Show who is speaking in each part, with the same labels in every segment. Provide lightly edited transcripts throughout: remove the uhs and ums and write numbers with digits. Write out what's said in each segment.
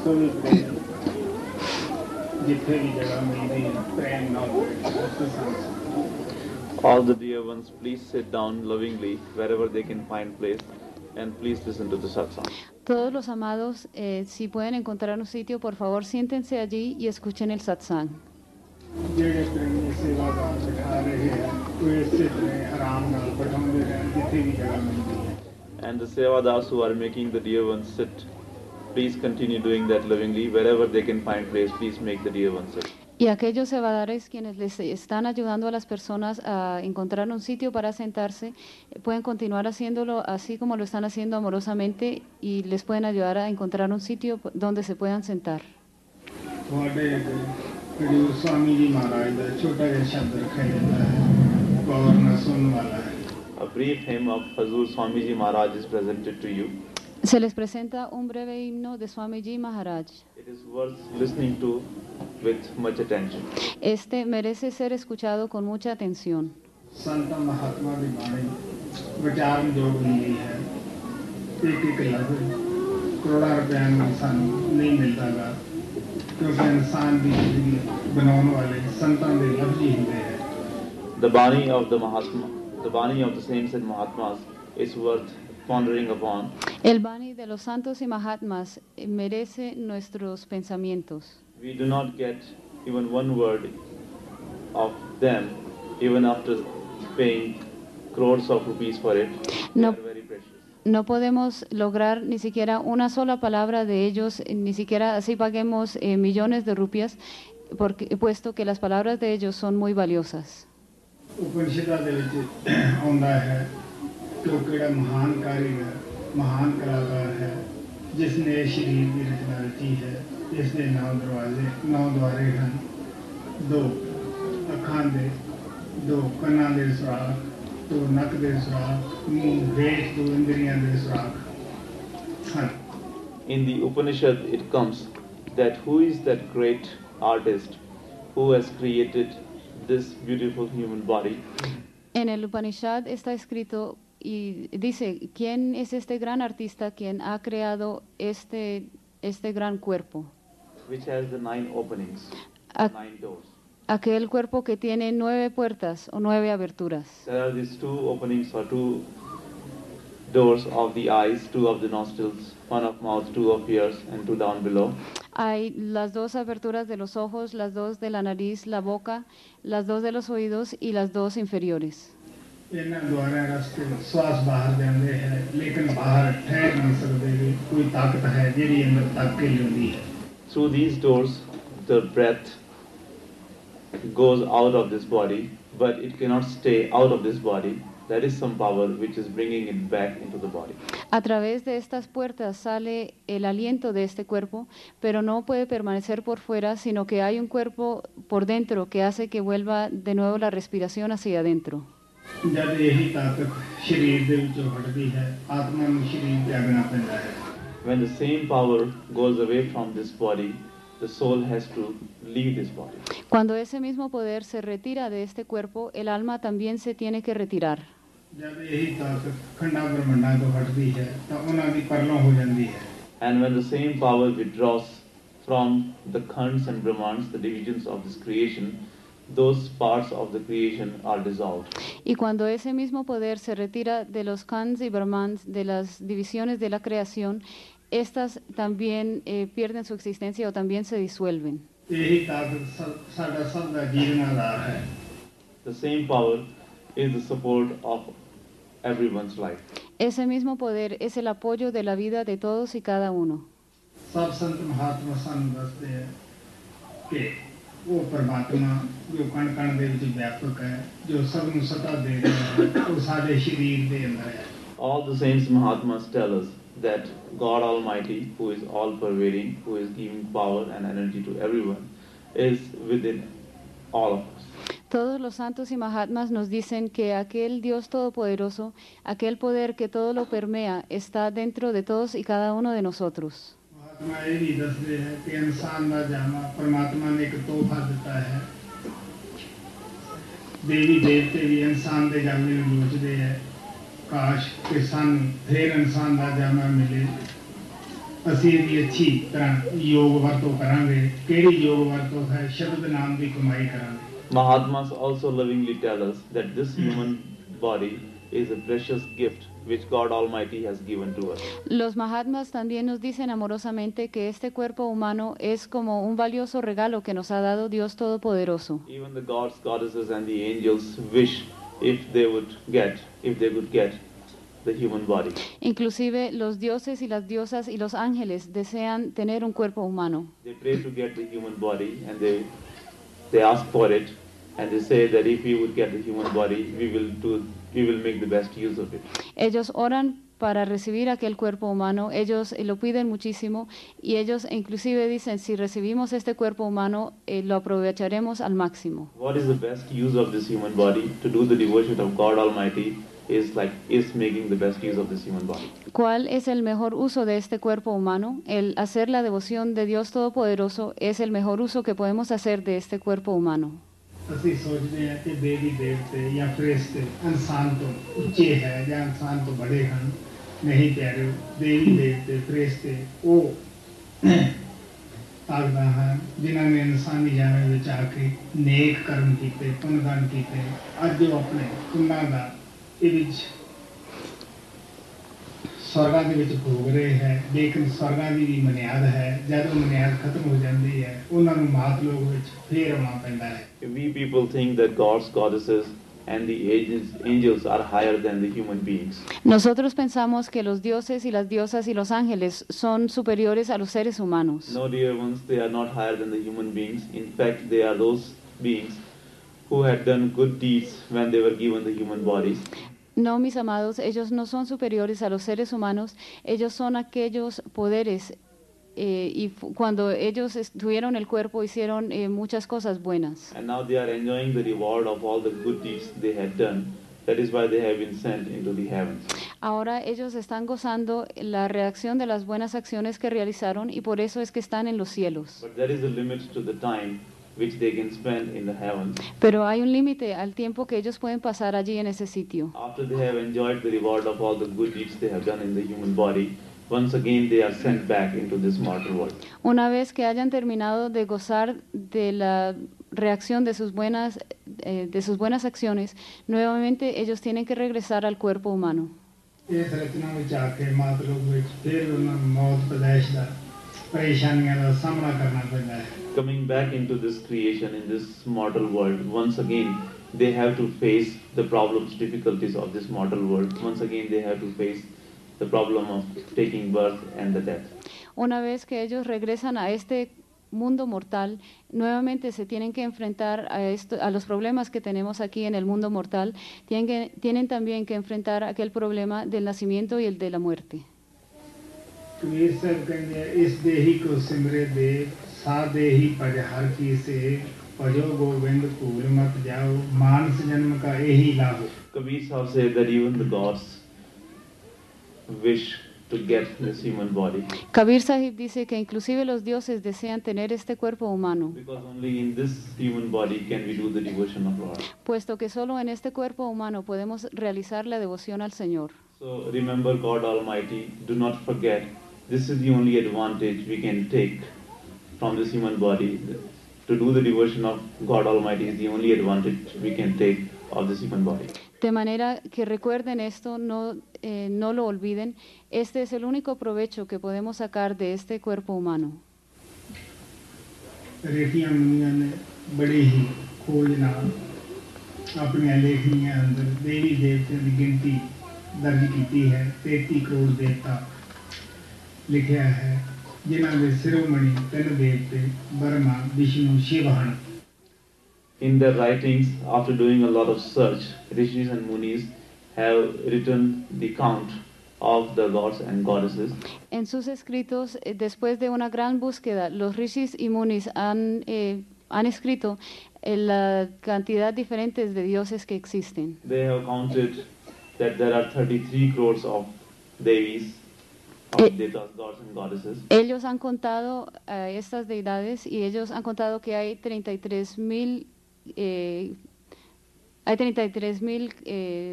Speaker 1: जितो भी प्रेम जिथे भी जगह मिलती है प्रेम ना हो उसके साथ
Speaker 2: All the dear ones, please sit down lovingly wherever they can find place and please listen to the satsang.
Speaker 3: Todos los amados, si pueden encontrar un sitio, por favor siéntense allí y escuchen el satsang.
Speaker 1: ਜਿਹੜੇ ਪ੍ਰੇਮੀ ਸੇਵਾਦਾਰ ਬਿਠਾ ਰਹੇ ਹੈ ਉਹ ਇਸੇ ਤਰ੍ਹਾਂ ਆਰਾਮ ਨਾਲ ਬਿਠਾਉਂਦੇ ਰਹਿਣ ਜਿੱਥੇ ਵੀ ਜਗ੍ਹਾ ਮਿਲਦੀ ਹੈ
Speaker 2: And the sevadars who are making the dear ones sit, please continue doing that lovingly. Wherever they can find place, please make the dear ones sit.
Speaker 3: Y aquellos cebadares quienes les están ayudando a las personas a encontrar un sitio para sentarse, pueden continuar haciéndolo así como lo están haciendo amorosamente y les pueden ayudar a encontrar un sitio donde se puedan sentar.
Speaker 1: हजूर स्वामी जी महाराज का छोटा जिहा शब्द रखा जाता है गौर न सुनने वाला है
Speaker 2: A brief hymn of Hazur Swamiji Maharaj is presented to you.
Speaker 3: Se les presenta un breve himno de Swamiji Maharaj.
Speaker 2: It is worth listening to with much attention.
Speaker 3: Este merece ser escuchado con mucha atención.
Speaker 1: संत महात्मा की बाणी विचारन योग मिली है एक लफ्ज करोड़ा रुपया में सानू नहीं मिलता गा क्योंकि इंसान की जिंदगी बनाने वाले संतां दे लफ्ज ही होंदे हैं
Speaker 2: The Bani of the Mahatma, the Bani of the saints and Mahatmas is worth pondering upon.
Speaker 3: El Bani de los santos y Mahatmas merece nuestros pensamientos.
Speaker 2: We do not get even one word of them even after paying crores of rupees for it. They
Speaker 3: No.
Speaker 2: are very precious.
Speaker 3: No podemos lograr ni siquiera una sola palabra de ellos, ni siquiera así paguemos millones de rupias, puesto que las palabras de ellos son muy valiosas.
Speaker 1: उपनिषदां दे विच आउंदा है कि वो केड़ा महान कारीगर महान कलाकार है जिसने शरीर की रचना रची है इसने 9 द्वारे हैं 2 अखां दे 2 कन्नां दे सुराख 2 नक दे सुराख मुंह वेख 2 इंद्रियां दे सुराख हैं
Speaker 2: In the Upanishad it comes that who is that great artist who has created this beautiful human body.
Speaker 3: En el Upanishad está escrito y dice, ¿quién es este gran artista quien ha creado este gran cuerpo?
Speaker 2: Which has the 9 openings,
Speaker 3: Ac-
Speaker 2: 9 doors.
Speaker 3: Aquel cuerpo que tiene 9 puertas o 9 aberturas.
Speaker 2: There are these 2 openings or 2 doors of the eyes, 2 of the nostrils, 1 of mouth, 2 of ears and 2 down below.
Speaker 3: Hay las 2 aberturas de los ojos, las 2 de la nariz, la boca, las 2 de los oídos y las 2 inferiores.
Speaker 1: इन्हां द्वारा रस्ते श्वास बाहर जाते हैं लेकिन बाहर ठहर नहीं सकते कोई ताकत है जिहड़ी अंदर तक के लिंदी है
Speaker 2: Through these doors the breath goes out of this body, but it cannot stay out of this body. There is some power which is bringing it back into the body.
Speaker 3: A través de estas puertas sale el aliento de este cuerpo, pero no puede permanecer por fuera, sino que hay un cuerpo por dentro que hace que vuelva de nuevo la respiración hacia adentro.
Speaker 1: जब यही ताकत शरीर दे विचों हटदी है आत्मा नूं शरीर त्यागना पैंदा है
Speaker 2: When the same power goes away from this body, the soul has to leave this body.
Speaker 3: Cuando ese mismo poder se retira de este cuerpo, el alma también se tiene que retirar.
Speaker 1: जब यही ताकत खंडा ब्रह्मांडां तो हटदी है तां उन्हां दी परलों हो जांदी है
Speaker 2: And when the same power withdraws from the Khands and Brahmans, the divisions of this creation, those parts of the creation are dissolved.
Speaker 3: Y cuando ese mismo poder se retira de los Khans y Brahmans, de las divisiones de la creación, estas también pierden su existencia o también se disuelven.
Speaker 1: यही ताकत साडा सब दा जीवन आधार है
Speaker 2: The same power is the support of everyone's life.
Speaker 3: Ese mismo poder es el apoyo de la vida de todos y cada uno.
Speaker 1: सब संत महात्मा सानू दसदे हैं कि वो परमात्मा जो कण कण दे विच व्यापक है जो सब नूं सता दे रहा है वो साडे शरीर दे अंदर है
Speaker 2: All the saints Mahatmas tell us that God Almighty, who is all pervading, who is giving power and energy to everyone, is within all of us.
Speaker 3: Todos los santos y Mahatmas nos dicen que aquel Dios todopoderoso, aquel poder que todo lo permea, está dentro de todos y cada uno de nosotros.
Speaker 1: महात्मा ये भी दसदे हैं कि इंसान दा जामा परमात्मा ने एक तोहफा दिता है देवी देवते भी इंसान दे जामे नूं लोचदे हैं काश कि सानू फिर इंसान दा जामा मिले ਅਸੀਂ ਇਹਦੀ ਅੱਛੀ ਤਰ੍ਹਾਂ ਯੋਗ ਵਰਤੋਂ ਕਰਾਂਗੇ। ਕਿਹੜੀ ਯੋਗ ਵਰਤੋਂ ਹੈ? ਸ਼ਬਦ ਨਾਮ ਦੀ ਕਮਾਈ ਕਰਾਂਗੇ।
Speaker 2: Mahatmas also lovingly tell us that this human body is a precious gift which God Almighty has given to us.
Speaker 3: Los Mahatmas también nos dicen amorosamente que este cuerpo humano es como un valioso regalo que nos ha dado Dios Todopoderoso.
Speaker 2: Even the gods, goddesses, and the angels wish if they could get the human body.
Speaker 3: Inclusive los dioses y las diosas y los ángeles desean tener un cuerpo humano.
Speaker 2: They pray to get the human body, and they ask for it, and they say that if we would get the human body, we will make the best use of it.
Speaker 3: Ellos oran para recibir aquel cuerpo humano, ellos lo piden muchísimo y ellos inclusive dicen, si recibimos este cuerpo humano, lo aprovecharemos al máximo.
Speaker 2: What is the best use of this human body? To do the devotion of God Almighty is making the best use of this human body.
Speaker 3: ¿Cuál es el mejor uso de este cuerpo humano? El hacer la devoción de Dios Todopoderoso es el mejor uso que podemos hacer de este cuerpo humano.
Speaker 1: ਅਸੀਂ ਸੋਚਦੇ ਹਾਂ ਕਿ ਦੇਵੀ ਦੇਵਤੇ ਜਾਂ ਫਰਿਸ਼ਤੇ ਇਨਸਾਨ ਤੋਂ ਉੱਚੇ ਹੈ ਜਾਂ ਇਨਸਾਨ ਤੋਂ ਬੜੇ ਹਨ। ਨਹੀਂ ਪਿਆਰਿਓ, ਦੇਵੀ ਦੇਵਤੇ ਫਰਿਸ਼ਤੇ ਉਹ ਤਾਕਤਾਂ ਹਨ ਜਿਨ੍ਹਾਂ ਨੇ ਇਨਸਾਨੀ ਜਨਮ ਵਿੱਚ ਆ ਕੇ ਨੇਕ ਕਰਮ ਕੀਤੇ, ਪੁੰਨਦਾਨ ਕੀਤੇ। ਅੱਜ ਉਹ ਆਪਣੇ ਪੁੰਨਾਂ ਦਾ ਇਹ ਵਿੱਚ स्वर्गां दे विच भोग रहे हैं, लेकिन स्वर्गां दी भी मनियाद है। जब मनियाद खत्म हो जाती है, उन्हां नूं मात लोक विच फेर आउणा पैंदा है।
Speaker 2: We people think that gods, goddesses, and the angels are higher than the human beings.
Speaker 3: Nosotros pensamos que los dioses y las diosas y los ángeles son superiores a los seres humanos.
Speaker 2: No, dear ones, they are not higher than the human beings. In fact, they are those beings who had done good deeds when they were given the human bodies.
Speaker 3: No, mis amados, ellos no son superiores a los seres humanos, ellos son aquellos poderes cuando ellos tuvieron el cuerpo hicieron muchas cosas buenas.
Speaker 2: And now they are enjoying the reward of all the good deeds they had done. That is why they have been sent into the heavens.
Speaker 3: Ahora ellos están gozando la reacción de las buenas acciones que realizaron y por eso es que están en los cielos.
Speaker 2: But there is a limit to the time which they can spend in the heavens.
Speaker 3: Pero hay un límite al tiempo que ellos pueden pasar allí en ese sitio.
Speaker 2: After they have enjoyed the reward of all the good deeds they have done in the human body, once again they are sent back into this mortal world.
Speaker 3: Una vez que hayan terminado de gozar de la reacción de sus buenas acciones, nuevamente ellos tienen que regresar al cuerpo humano.
Speaker 1: ਇਸ ਰਚਨਾ ਵਿੱਚ ਆ ਕੇ ਮਾਤ ਲੋਕ ਵਿੱਚ ਫਿਰ ਉਹਨਾਂ ਨੂੰ ਮੌਤ ਪਦਾਇਸ਼ ਦਾ ਪਰੇਸ਼ਾਨੀਆਂ ਦਾ ਸਾਹਮਣਾ ਕਰਨਾ ਪੈਂਦਾ ਹੈ।
Speaker 2: Coming back into this creation, in this mortal world, once again they have to face the problems, difficulties of this mortal world. Once again they have to face the problem of taking birth and the death.
Speaker 3: Una vez que ellos regresan a este mundo mortal, nuevamente se tienen que enfrentar a los problemas que tenemos aquí en el mundo mortal, tienen también que enfrentar aquel problema del nacimiento y el de la muerte.
Speaker 1: Kabir साहब कहते हैं इस देही को सिमरे दे सा देही पज हर की से भजो गोविंद भूल मत जाओ मानस जन्म का यही लाभ।
Speaker 2: Kabir Sahib said that even the gods wish to get this human body.
Speaker 3: Kabir Sahib dice que inclusive los dioses desean tener este cuerpo humano,
Speaker 2: Because only in this human body can we do the devotion of Lord.
Speaker 3: puesto que solo en este cuerpo humano podemos realizar la devoción al Señor.
Speaker 2: So remember God Almighty, do not forget, this is the only advantage we can take from this human body. To do the devotion of God Almighty is the only advantage we can take of this human body.
Speaker 3: De manera que recuerden esto, no lo olviden, este es el único provecho que podemos sacar de este cuerpo humano.
Speaker 1: रेखियां मुनियां ने बड़ी ही खोज नाल अपनी लेखनियां अंदर देवी देवते की गिनती दर्ज की है। 33 करोड़ देवता लिखा है जिन्हां दे शिरोमणि 3 देवते ब्रह्मा विष्णु शिव हैं।
Speaker 2: In their writings, after doing a lot of search, rishis and munis have written the count of the gods and goddesses.
Speaker 3: En sus escritos, después de una gran búsqueda, los rishis y munis han escrito la cantidad diferentes de dioses que existen.
Speaker 2: They have counted that there are 33 crores of devis, of devatas, gods and goddesses.
Speaker 3: Ellos han contado estas deidades y ellos han contado que hay 33,000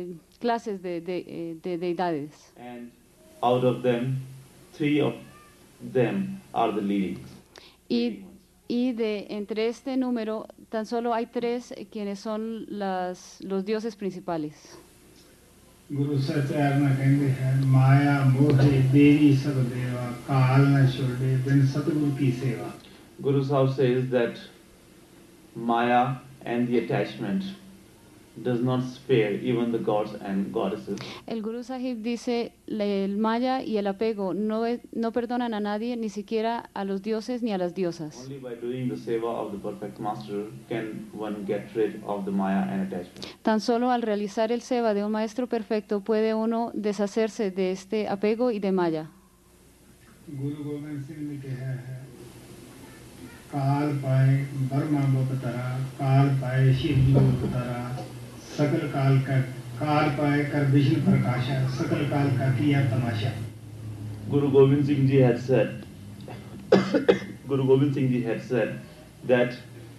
Speaker 3: clases de deidades.
Speaker 2: And out of them, them are the leading.
Speaker 3: Y de entre este número, tan solo hay 3 quienes son los dioses principales.
Speaker 1: Guru Satyarna ਕਹਿੰਦੇ ਹੈ ਮਾਇਆ ਮੋਹੇ ਦੇਵੀ ਸਭ ਦੇਵਾ ਕਾਲ ਨ ਛੋੜੇ ਬਿਨ ਸਤਿਗੁਰ ਕੀ ਸੇਵਾ.
Speaker 2: Guru Sahib says that Maya and the attachment does not spare even the gods and goddesses.
Speaker 3: El Guru Sahib dice, el Maya y el apego no perdonan a nadie, ni siquiera a los dioses ni a las diosas.
Speaker 2: Only by doing the seva of the perfect master can one get rid of the Maya and attachment.
Speaker 3: Tan solo al realizar el seva de un maestro perfecto puede uno deshacerse de este apego y de Maya.
Speaker 1: Guru Gobind Singh ne kiha hai काल पाए ब्रह्मा बपतरा काल पाए शिव लोकतरा सकल काल पाए कर विष्णु प्रकाशा सकल काल का किया तमाशा.
Speaker 2: Guru Gobind Singh Ji had said Guru Gobind Singh Ji had said that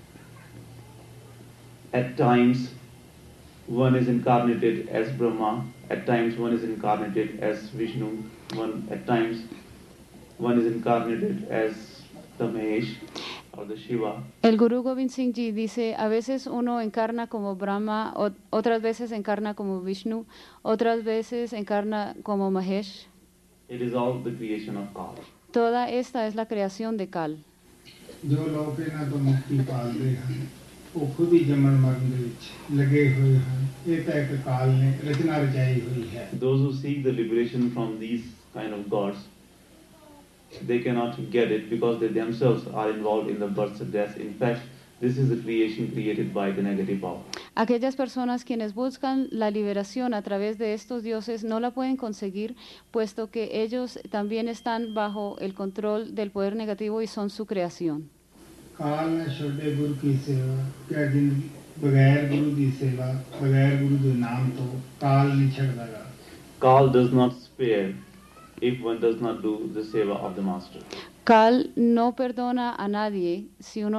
Speaker 2: at times one is incarnated as Brahma, at times one is incarnated as Vishnu, at times one is incarnated as the Mahesh or the Shiva.
Speaker 3: El Guru Gobind Singh Ji dice, a veces uno encarna como Brahma, otras veces encarna como Vishnu, otras veces encarna como Mahesh.
Speaker 2: It is all the creation of Kal.
Speaker 3: Toda esta es la creación de Kal.
Speaker 1: जो लोग इन्हां तो मुक्ति पालते हैं वो खुद ही जमन मरण ਦੇ ਵਿੱਚ लगे हुए हैं. ਇਹ ਤਾਂ ਇੱਕ ਕਾਲ ਨੇ ਰਚਨਾ ਰਚਾਈ ਹੋਈ ਹੈ.
Speaker 2: Those who seek the liberation from these kind of gods, they cannot get it because they themselves are involved in the births and deaths. In fact, this is the creation created by the negative power.
Speaker 3: Aquellas personas quienes buscan la liberación a través de estos dioses no la pueden conseguir, puesto que ellos también están bajo el control del poder negativo y son su creación.
Speaker 1: काल ने छोड़े गुरु की सेवा क्या जिंदगी बगैर गुरु की सेवा बगैर गुरु के नाम तो काल नहीं छड़दा.
Speaker 2: Kal does not spare if one does not do the seva of the master.
Speaker 3: Kal no perdona a nadie si uno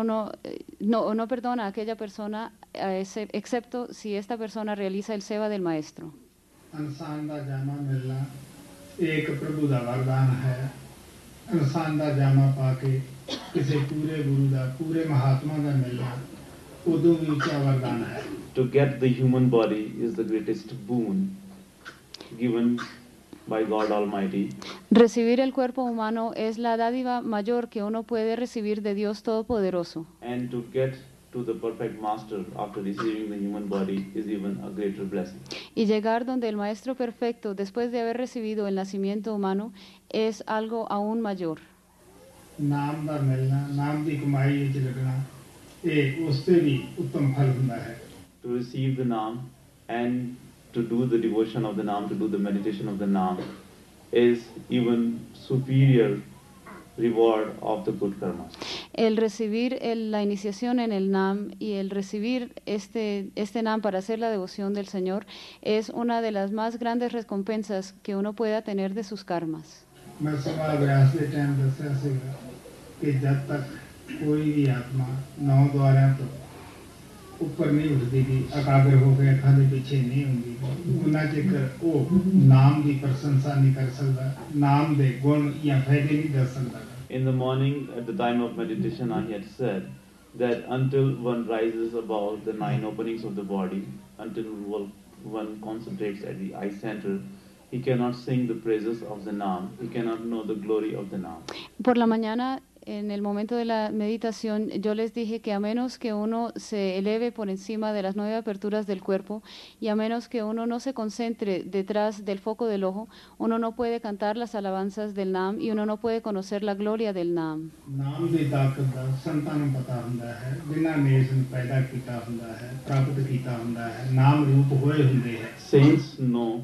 Speaker 3: no perdona a aquella persona, excepto si esta persona realiza el seva del maestro.
Speaker 1: इंसान दा जामा मिलना एक प्रभु दा वरदान है. इंसान दा जामा पाके किसी पूरे गुरु दा पूरे महात्मा दा मिलना उदों भी ऊंचा वरदान है.
Speaker 2: To get the human body is the greatest boon given by God Almighty.
Speaker 3: Recibir el cuerpo humano es la dádiva mayor que uno puede recibir de Dios Todopoderoso.
Speaker 2: And to get to the perfect master after receiving the human body is even a greater blessing.
Speaker 3: Y llegar donde el Maestro Perfecto, después de haber recibido el nacimiento humano, es algo aún mayor.
Speaker 1: नाम दा मिलना नाम दी कमाई विच लगना ਇਹ ਉਸ ਤੇ ਵੀ ਉੱਤਮ ਫਲ ਹੁੰਦਾ ਹੈ.
Speaker 2: To receive the Naam and to do the devotion of the Naam, to do the meditation of the Naam is even superior reward of the good karmas.
Speaker 3: El recibir la iniciación en el Naam y el recibir este Naam para hacer la devoción del Señor es una de las más grandes recompensas que uno pueda tener de sus karmas.
Speaker 1: मैं सभा अभ्यास के टाइम दस्या सीगा कि जब तक कोई भी आत्मा 9 द्वारों तो ऊपर नहीं उठती कि एकाग्र होकर अखां दे पीछे नहीं होंगी उन्ना चेकर वो नाम की प्रशंसा नहीं कर सकता, नाम दे गुण या फायदे नहीं दस सकता.
Speaker 2: In the morning, at the time of meditation, I had said that until one rises above the 9 openings of the body, until one concentrates at the eye center, he cannot sing the praises of the Naam, he cannot know the glory of the Naam.
Speaker 3: Por la mañana, en el momento de la meditación, yo les dije que a menos que uno se eleve por encima de las 9 aperturas del cuerpo y a menos que uno no se concentre detrás del foco del ojo, uno no puede cantar las alabanzas del Naam y uno no puede conocer la gloria del Naam.
Speaker 1: नाम दी ताकत दा संतां नूं पता हुंदा है, बिना नेस नूं पैदा कीता हुंदा है, प्राप्त कीता हुंदा है, नाम रूप होए हुंदे है.
Speaker 2: Saints know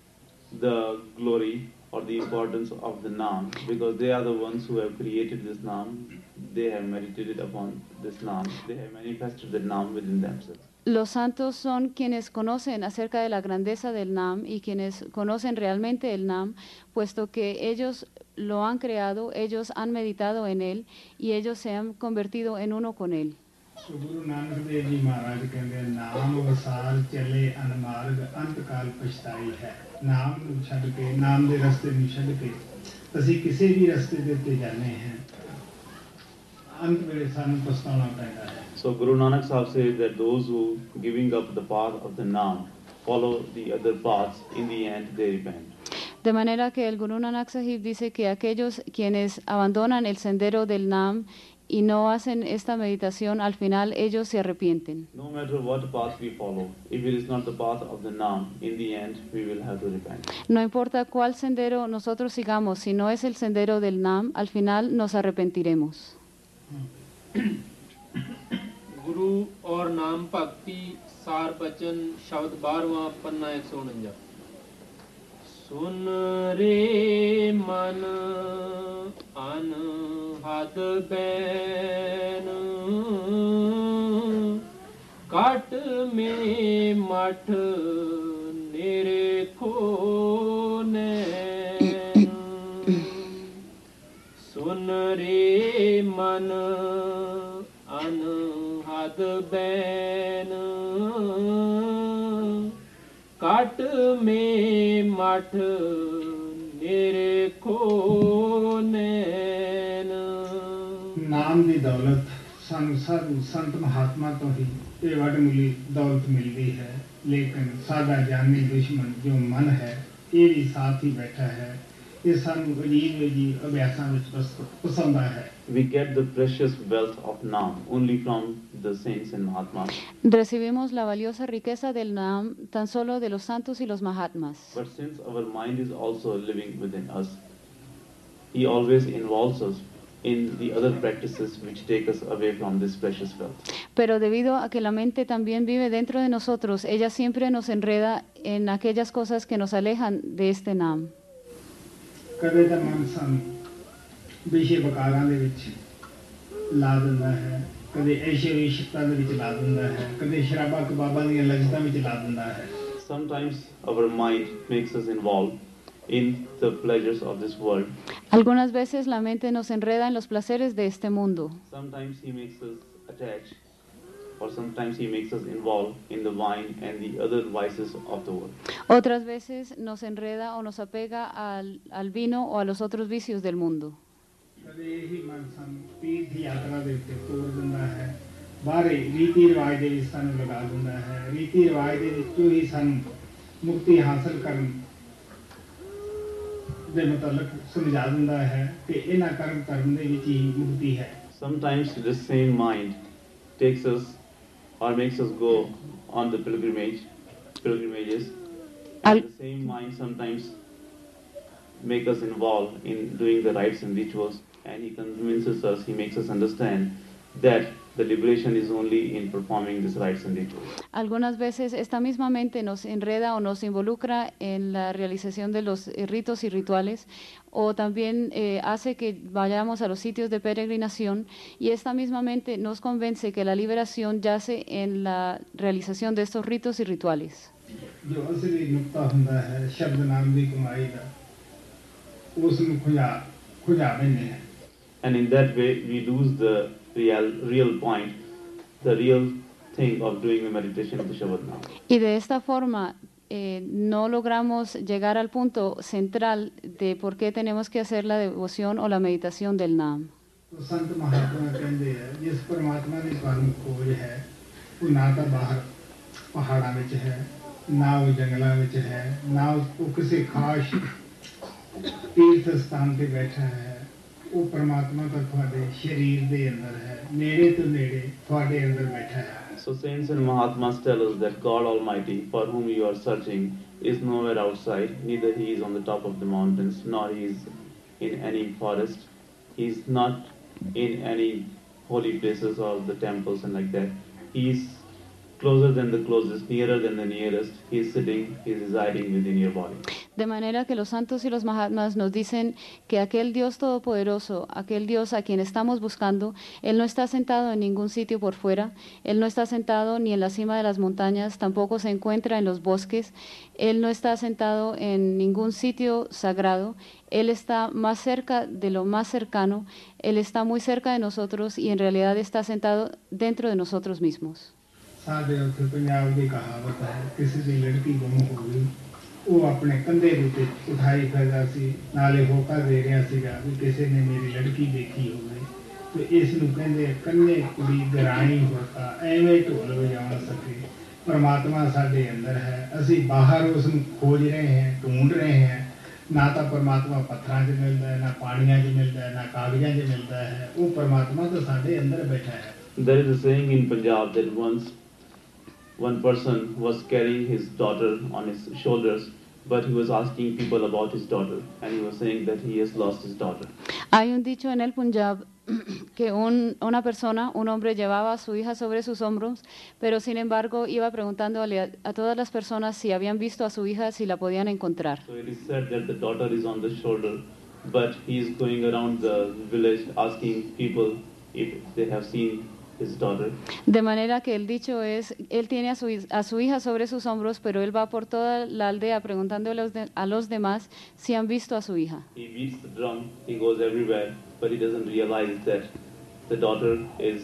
Speaker 2: the glory or the importance of the Naam because they are the ones who have created this Naam, they have meditated upon this Naam, they have manifested the Naam within themselves.
Speaker 3: Los santos son quienes conocen acerca de la grandeza del Naam y quienes conocen realmente el Naam, puesto que ellos lo han creado, ellos han meditado en él y ellos se han convertido en uno con él.
Speaker 1: Guru नानक देव जी महाराज कहते हैं नाम वसाल चले अनमार्ग अंत काल पछताई है. नाम नूं छड्ड के नाम दे रस्ते नूं छड्ड के ਅਸੀਂ ਕਿਸੇ ਵੀ ਰਸਤੇ ਦੇ ਉੱਤੇ ਜਾਂਦੇ ਹਾਂ ਅੰਤ ਵੇਲੇ ਸਾਨੂੰ ਪਛਤਾਉਣਾ ਪੈਂਦਾ ਹੈ
Speaker 2: So Guru Nanak Sahib says that those who giving up the path of the Naam follow the other paths, in the end they repent.
Speaker 3: De manera que el Guru Nanak Sahib dice que aquellos quienes abandonan el sendero del Naam y no hacen esta meditación, al final ellos se arrepienten.
Speaker 2: No matter what path we follow, if it is not the path of the Naam, in the end we will have to repent.
Speaker 3: No importa cuál sendero nosotros sigamos, si no es el sendero del Naam, al final nos arrepentiremos.
Speaker 4: गुरु और नाम भक्ति सार बचन शब्द 12वां पन्ना 149 सुन रे मन अनहद बैन काट में मठ नेरे को नैन सुन रे मन अनहद बैन काट में मठ नेरे को नैन
Speaker 1: ਨਾਮ ਦੀ ਦੌਲਤ ਸਾਨੂੰ ਸਾਧੂ ਸੰਤ ਮਹਾਤਮਾ ਤੋਂ ਹੀ ਇਹ ਵੱਡਮੁੱਲੀ ਦੌਲਤ ਮਿਲਦੀ ਹੈ ਲੇਕਿਨ ਸਾਡਾ ਜਾਨੀ ਦੁਸ਼ਮਣ ਜੋ ਮਨ ਹੈ ਇਹ ਵੀ ਸਾਥ ਹੀ ਬੈਠਾ ਹੈ ਇਹ ਸਾਨੂੰ ਅਜੀਬ ਅਭਿਆਸਾਂ ਵਿੱਚ ਪਸੰਦਾ ਹੈ
Speaker 2: We get the precious wealth of Naam only from the saints and Mahatmas.
Speaker 3: Recibimos la valiosa riqueza del Naam tan solo de los santos y los Mahatmas.
Speaker 2: But since our mind is also living within us, he always involves us in the other practices which take us away from this precious wealth.
Speaker 3: Pero debido a que la mente también vive dentro de nosotros, ella siempre nos enreda en aquellas cosas que nos alejan de este Naam.
Speaker 1: ਕਦੇ ਤਾਂ ਮਨ ਸਾਨੂੰ ਵਿਸ਼ੇ ਵਿਕਾਰਾਂ ਦੇ ਵਿੱਚ ਲਾ ਦਿੰਦਾ ਹੈ ਕਦੇ ਐਸ਼ੇ ਇਸ਼ਕਾਂ ਦੇ ਵਿੱਚ ਲਾ ਦਿੰਦਾ ਹੈ ਕਦੇ ਸ਼ਰਾਬਾਂ ਕਬਾਬਾਂ ਦੀਆਂ ਲਜ਼ਤਾਂ ਵਿੱਚ ਲਾ ਦਿੰਦਾ ਹੈ
Speaker 2: Sometimes our mind makes us involved in the pleasures of this world.
Speaker 3: Algunas veces la mente nos enreda en los placeres de este mundo.
Speaker 2: Sometimes he makes us attached, or sometimes he makes us involved in the wine and the other vices of the world.
Speaker 3: Otras veces nos enreda o nos apega al vino o a los otros vicios del mundo.
Speaker 1: ਕਦੇ ਇਹੀ ਮਨ ਸਾਨੂੰ ਤੀਰਥ ਯਾਤਰਾ ਦੇ ਉੱਤੇ ਤੋਰ ਦਿੰਦਾ ਹੈ ਬਾਹਰੇ ਰੀਤੀ ਰਿਵਾਜ ਦੇ ਵਿੱਚ ਸਾਨੂੰ ਲਗਾ ਦਿੰਦਾ ਹੈ ਰੀਤੀ ਰਿਵਾਜ ਦੇ ਵਿੱਚੋਂ ਹੀ ਸਾਨੂੰ ਮੁਕਤੀ ਹਾਸਲ ਕਰਨ ਦੇ ਮੁਤਲਕ ਸਮਝਾ ਦਿੰਦਾ ਹੈ ਕਿ ਇਹਨਾਂ ਕਰਮ ਕਰਨ ਦੇ ਵਿੱਚ ਹੀ ਮੁਕਤੀ ਹੈ
Speaker 2: Sometimes this same mind takes us or makes us go on the pilgrimages. And the same mind sometimes make us involved in doing the rites and rituals, and he convinces us, he makes us understand that the liberation is only in performing these rites and rituals.
Speaker 3: Algunas veces esta misma mente nos enreda o nos involucra en la realización de los ritos y rituales, o también hace que vayamos a los sitios de peregrinación, y esta misma mente nos convence que la liberación yace en la realización de estos ritos y rituales.
Speaker 1: ਜੋ ਅਸਲੀ ਨੁਕਤਾ ਹੁੰਦਾ ਹੈ ਸ਼ਬਦ ਨਾਮ ਦੀ ਕਮਾਈ ਦਾ ਉਸ ਨੂੰ ਖੁਜਾ ਬੈਠੇ ਹੈ
Speaker 2: And in that way we lose the real point, the real thing of doing the meditation of the Shabad Naam.
Speaker 3: Y de esta forma no logramos llegar al punto central de por qué tenemos que hacer la devoción o la meditación del Naam.
Speaker 1: ਸੰਤ ਮਹਾਤਮਾ ਕਹਿੰਦੇ ਆ ਜਿਸ ਪਰਮਾਤਮਾ ਦੀ ਤੁਹਾਨੂੰ ਖੋਜ ਹੈ ਉਹ ਨਾ ਤਾਂ ਬਾਹਰ ਪਹਾੜਾਂ ਵਿੱਚ ਹੈ ਨਾ ਉਹ ਜੰਗਲਾਂ ਵਿੱਚ ਹੈ ਨਾ ਉਹ ਕਿਸੇ ਖਾਸ ਤੀਰਥ ਸਥਾਨ ਤੇ ਬੈਠਾ ਹੈ ਉਹ ਪਰਮਾਤਮਾ ਤਾਂ ਤੁਹਾਡੇ ਸਰੀਰ ਦੇ ਅੰਦਰ ਹੈ ਨੇੜੇ ਤੋਂ ਨੇੜੇ ਤੁਹਾਡੇ ਅੰਦਰ ਬੈਠਾ ਹੈ
Speaker 2: So saints and Mahatmas tell us that God Almighty, for whom you are searching, is nowhere outside, neither he is on the top of the mountains, nor he is in any forest, he is not in any holy places or the temples and like that. He is closer than the closest, nearer than the nearest. He is sitting, he is residing within your body.
Speaker 3: De manera que los santos y los Mahatmas nos dicen que aquel Dios todopoderoso, aquel Dios a quien estamos buscando, Él no está sentado en ningún sitio por fuera, Él no está sentado ni en la cima de las montañas, tampoco se encuentra en los bosques, Él no está sentado en ningún sitio sagrado, Él está más cerca de lo más cercano, Él está muy cerca de nosotros y en realidad está sentado dentro de nosotros mismos.
Speaker 1: ਸਾਡੇ ਉੱਥੇ ਪੰਜਾਬ ਦੀ ਕਹਾਵਤ ਹੈ ਕਿਸੇ ਦੀ ਲੜਕੀ ਗੁੰਮ ਹੋ ਗਈ ਉਹ ਆਪਣੇ ਕੰਧੇ ਦੇ ਉੱਤੇ ਉਠਾਈ ਫਿਰਦਾ ਸੀ, ਨਾਲੇ ਹੋਕਾ ਦੇ ਰਿਹਾ ਸੀਗਾ ਵੀ ਕਿਸੇ ਨੇ ਮੇਰੀ ਲੜਕੀ ਦੇਖੀ ਹੋਵੇ। ਤੇ ਇਸ ਨੂੰ ਕਹਿੰਦੇ ਕੰਨੇ ਕੁੜੀ ਗਰਾਣੀ ਹੋਤਾ, ਐਵੇਂ ਢੋਲ ਵਜਾਉਣ ਸਕੇ। परमात्मा साढ़े अंदर है, असी बाहर उसਨੂੰ खोज रहे हैं, ढूंढ रहे हैं। ना तो परमात्मा पत्थरों च मिलता है, ना पानियों च मिलता है, ना कागज़ों च मिलता है। वो परमात्मा तो साढ़े अंदर बैठा है।
Speaker 2: There is a saying in Punjab that once one person was carrying his daughter on his shoulders, but he was asking people about his daughter, and he was saying that he has lost his daughter.
Speaker 3: Hay un dicho en el Punjab que una persona, un hombre, llevaba a su hija sobre sus hombros, pero sin embargo iba preguntándole a todas las personas si habían visto a su hija, si la podían encontrar.
Speaker 2: So it is said that the daughter is on the shoulder, but he is going around the village asking people if they have seen his daughter.
Speaker 3: De manera que el dicho es, él tiene a su hija sobre sus hombros, pero él va por toda la aldea preguntándole a los demás si han visto a su hija.
Speaker 2: He beats the drum, he goes everywhere, but he doesn't realize that the daughter is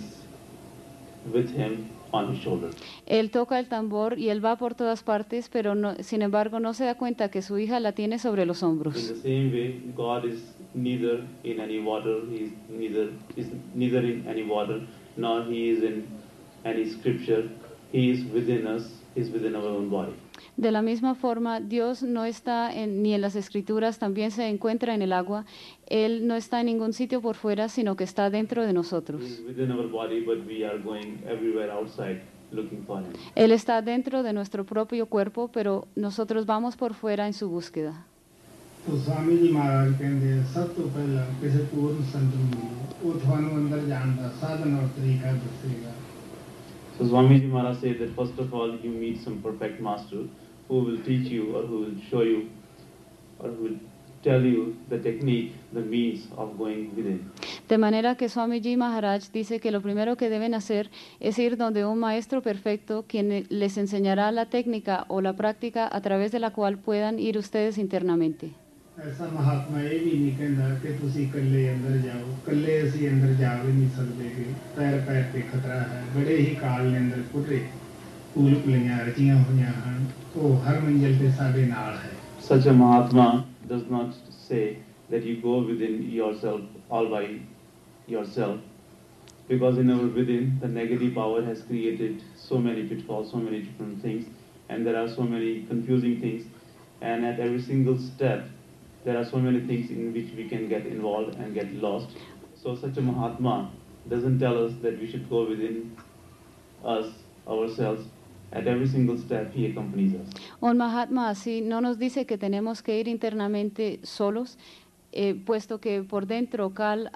Speaker 2: with him on his shoulder.
Speaker 3: Él toca el tambor y él va por todas partes, pero sin embargo no se da cuenta que su hija la tiene sobre los hombros.
Speaker 2: In the same way, God is neither in any water, he is neither in any water, nor he is in any scripture. He is within us, he is within our own body.
Speaker 3: De la misma forma, Dios no está ni en las Escrituras, también se encuentra en el agua. Él no está en ningún sitio por fuera, sino que está dentro de nosotros.
Speaker 2: He is within our body, but we are going everywhere outside looking for him.
Speaker 3: Él está dentro de nuestro propio cuerpo, pero nosotros vamos por fuera en su búsqueda.
Speaker 1: तो स्वामी जी महाराज कहते हैं सब तो पहला किसी पूर्ण संत मिलो, वो थानू अंदर जान दा साधन और तरीका दसेगा।
Speaker 2: So Swamiji Maharaj said that first of all you meet some perfect master who will teach you or who will show you or who will tell you the technique, the means of going within.
Speaker 3: De manera que Swamiji Maharaj dice que lo primero que deben hacer es ir donde un maestro perfecto quien les enseñará la técnica o la práctica a través de la cual puedan ir ustedes internamente.
Speaker 1: ऐसा महात्मा ये भी नहीं कहता कि तुसी कल्ले अंदर जाओ, कल्ले असी अंदर जा भी नहीं सकते कि पैर पैर पे खतरा है। बड़े ही काल ने अंदर पुटरे फूल पुलियां रचियां हुईयां हन, तो हर मंजिल ते साडे नाल है।
Speaker 2: Such a Mahatma does not say that you go within yourself all by yourself, because in our within the negative power has created so many pitfalls, so many different things, and there are so many confusing things, and at every single step there are so many things in which we can get involved and get lost. So such a Mahatma doesn't tell us that we should go within us, ourselves. At every single step he accompanies us.
Speaker 3: Un Mahatma así no nos dice que tenemos que ir internamente solos, puesto que por dentro Kal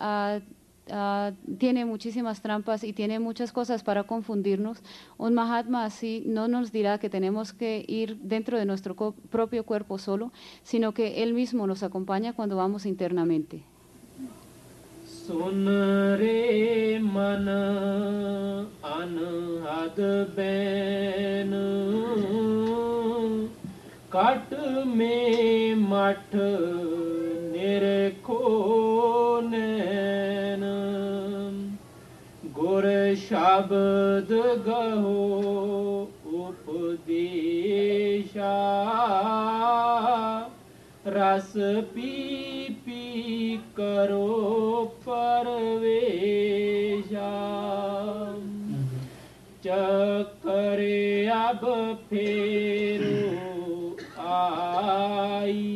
Speaker 3: tiene muchísimas trampas y tiene muchas cosas para confundirnos. Un Mahatma así no nos dirá que tenemos que ir dentro de nuestro propio cuerpo solo, sino que él mismo nos acompaña cuando vamos internamente.
Speaker 4: सुन रे मन अनहद ban cut में मठ निरखो नैन गुर शब्द गहो उपदेशा रस पी पी करो परवेशा चक्रे अब फेरो आई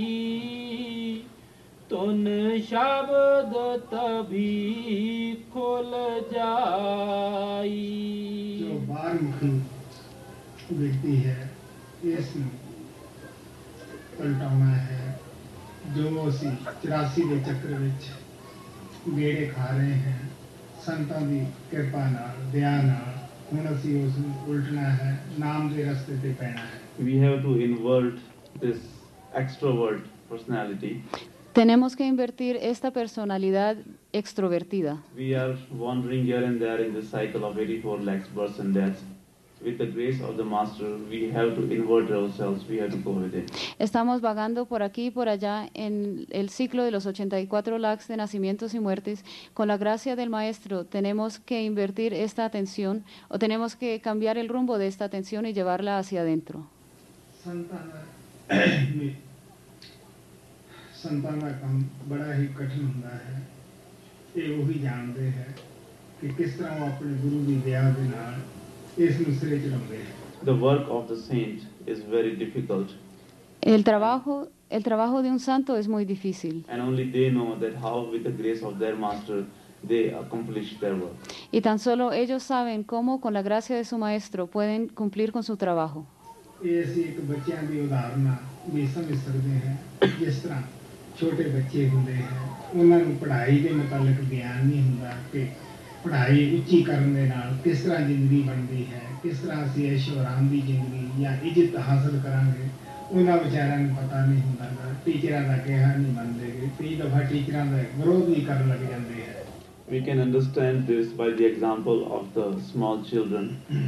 Speaker 4: तुन शब्द तभी खुल जाई।
Speaker 1: जो बारमुखी व्यक्ति है इसमें पलटाना है, जो असी 84 के चक्र विच गेड़े खा रहे हैं संतां दी कृपा नाल दया नाल हुण असी उस उल्टना है, नाम दे रस्ते ते पैना है।
Speaker 2: We have to invert this extrovert personality.
Speaker 3: Tenemos que invertir esta personalidad extrovertida.
Speaker 2: We are wandering here and there in the cycle of 84 lakhs births and deaths. With the grace of the Master, we have to invert ourselves, we have to go within.
Speaker 3: Estamos vagando por aquí y por allá en el ciclo de los 84 lakhs de nacimientos y muertes. Con la gracia del Maestro tenemos que invertir esta atención o tenemos que cambiar el rumbo de esta atención y llevarla hacia adentro.
Speaker 1: संतान ਵੀ ਸੰਤਾਂ ਦਾ ਕੰਮ ਬੜਾ ਹੀ ਕਠਿਨ ਹੁੰਦਾ ਹੈ। ਇਹ ਉਹੀ ਜਾਣਦੇ ਹੈ ਕਿ ਕਿਸ ਤਰ੍ਹਾਂ ਉਹ ਆਪਣੇ ਗੁਰੂ ਦੀ ਦਇਆ ਦੇ ਨਾਲ ਇਸ ਨੂੰ ਸਿਰੇ ਚੜਾਉਂਦੇ ਹੈ।
Speaker 2: The work of the saint is very difficult,
Speaker 3: El trabajo de un santo es muy difícil.
Speaker 2: and only they know that how, with the grace of their master, they accomplish their work.
Speaker 3: Y tan solo ellos saben cómo, con la gracia de su maestro, pueden cumplir con su trabajo.
Speaker 1: ਇਹ ਅਸੀਂ ਇੱਕ ਬੱਚਿਆਂ ਦੀ ਉਦਾਹਰਣ ਵੀ ਸਮਝ ਸਕਦੇ ਹਾਂ। ਜਿਸ ਤਰ੍ਹਾਂ ਛੋਟੇ ਬੱਚੇ ਹੁੰਦੇ ਹੈ, ਉਹਨਾਂ ਨੂੰ ਪੜ੍ਹਾਈ ਦੇ ਮੁਤਲਕ ਗਿਆਨ ਨਹੀਂ ਹੁੰਦਾ ਕਿ ਪੜ੍ਹਾਈ ਉੱਚੀ ਕਰਨ ਦੇ ਨਾਲ ਕਿਸ ਤਰ੍ਹਾਂ ਜ਼ਿੰਦਗੀ ਬਣਦੀ ਹੈ, ਕਿਸ ਤਰ੍ਹਾਂ ਅਸੀਂ ਐਸ਼ੋ ਆਰਾਮ ਦੀ ਜ਼ਿੰਦਗੀ ਜਾਂ ਇੱਜ਼ਤ ਹਾਸਲ ਕਰਾਂਗੇ। ਉਹਨਾਂ ਵਿਚਾਰਿਆਂ ਨੂੰ ਪਤਾ ਨਹੀਂ ਹੁੰਦਾ ਗਾ, ਟੀਚਰਾਂ ਦਾ ਕਿਹਾ ਨਹੀਂ ਮੰਨਦੇ ਗੇ, ਕਈ ਦਫਾ ਟੀਚਰਾਂ ਦਾ ਵਿਰੋਧ ਵੀ ਕਰਨ ਲੱਗ ਜਾਂਦੇ ਹੈ।
Speaker 2: We can understand this by the example of the small children.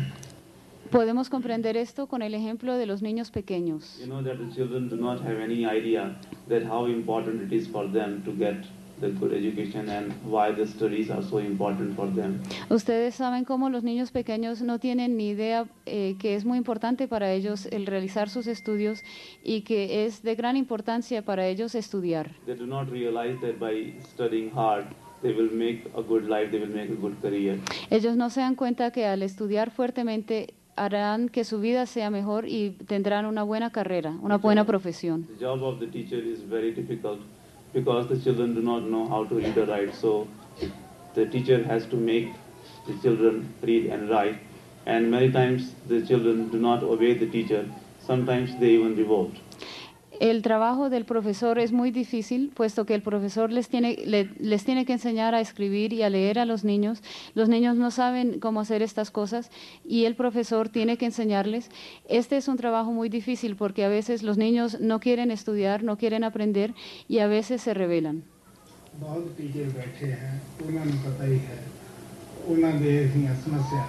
Speaker 3: Podemos comprender esto con el ejemplo de los niños pequeños.
Speaker 2: You know that the children do not have any idea that how important it is for them to get the good education and why the studies are so important for them.
Speaker 3: Ustedes saben cómo los niños pequeños no tienen ni idea que es muy importante para ellos el realizar sus estudios y que es de gran importancia para ellos estudiar.
Speaker 2: They do not realize that by studying hard, they will make a good life, they will make a good career.
Speaker 3: Ellos no se dan cuenta que al estudiar fuertemente harán que su vida sea mejor y tendrán una buena carrera, una buena profesión.
Speaker 2: The job of the teacher is very difficult because the children do not know how to read or write. So the teacher has to make the children read and write. And many times the children do not obey the teacher. Sometimes they even revolt.
Speaker 3: El trabajo del profesor es muy difícil, puesto que el profesor les tiene que enseñar a escribir y a leer a los niños. Los niños no saben cómo hacer estas cosas y el profesor tiene que enseñarles. Este es un trabajo muy difícil porque a veces los niños no quieren estudiar, no quieren aprender y a veces se rebelan.
Speaker 1: ਬਹੁਤ teacher ਬੈਠੇ ਹੈ, ਉਹਨਾਂ ਨੂੰ ਪਤਾ ਹੀ ਹੈ ਉਹਨਾਂ ਦੇ ਦੀਆਂ ਸਮੱਸਿਆ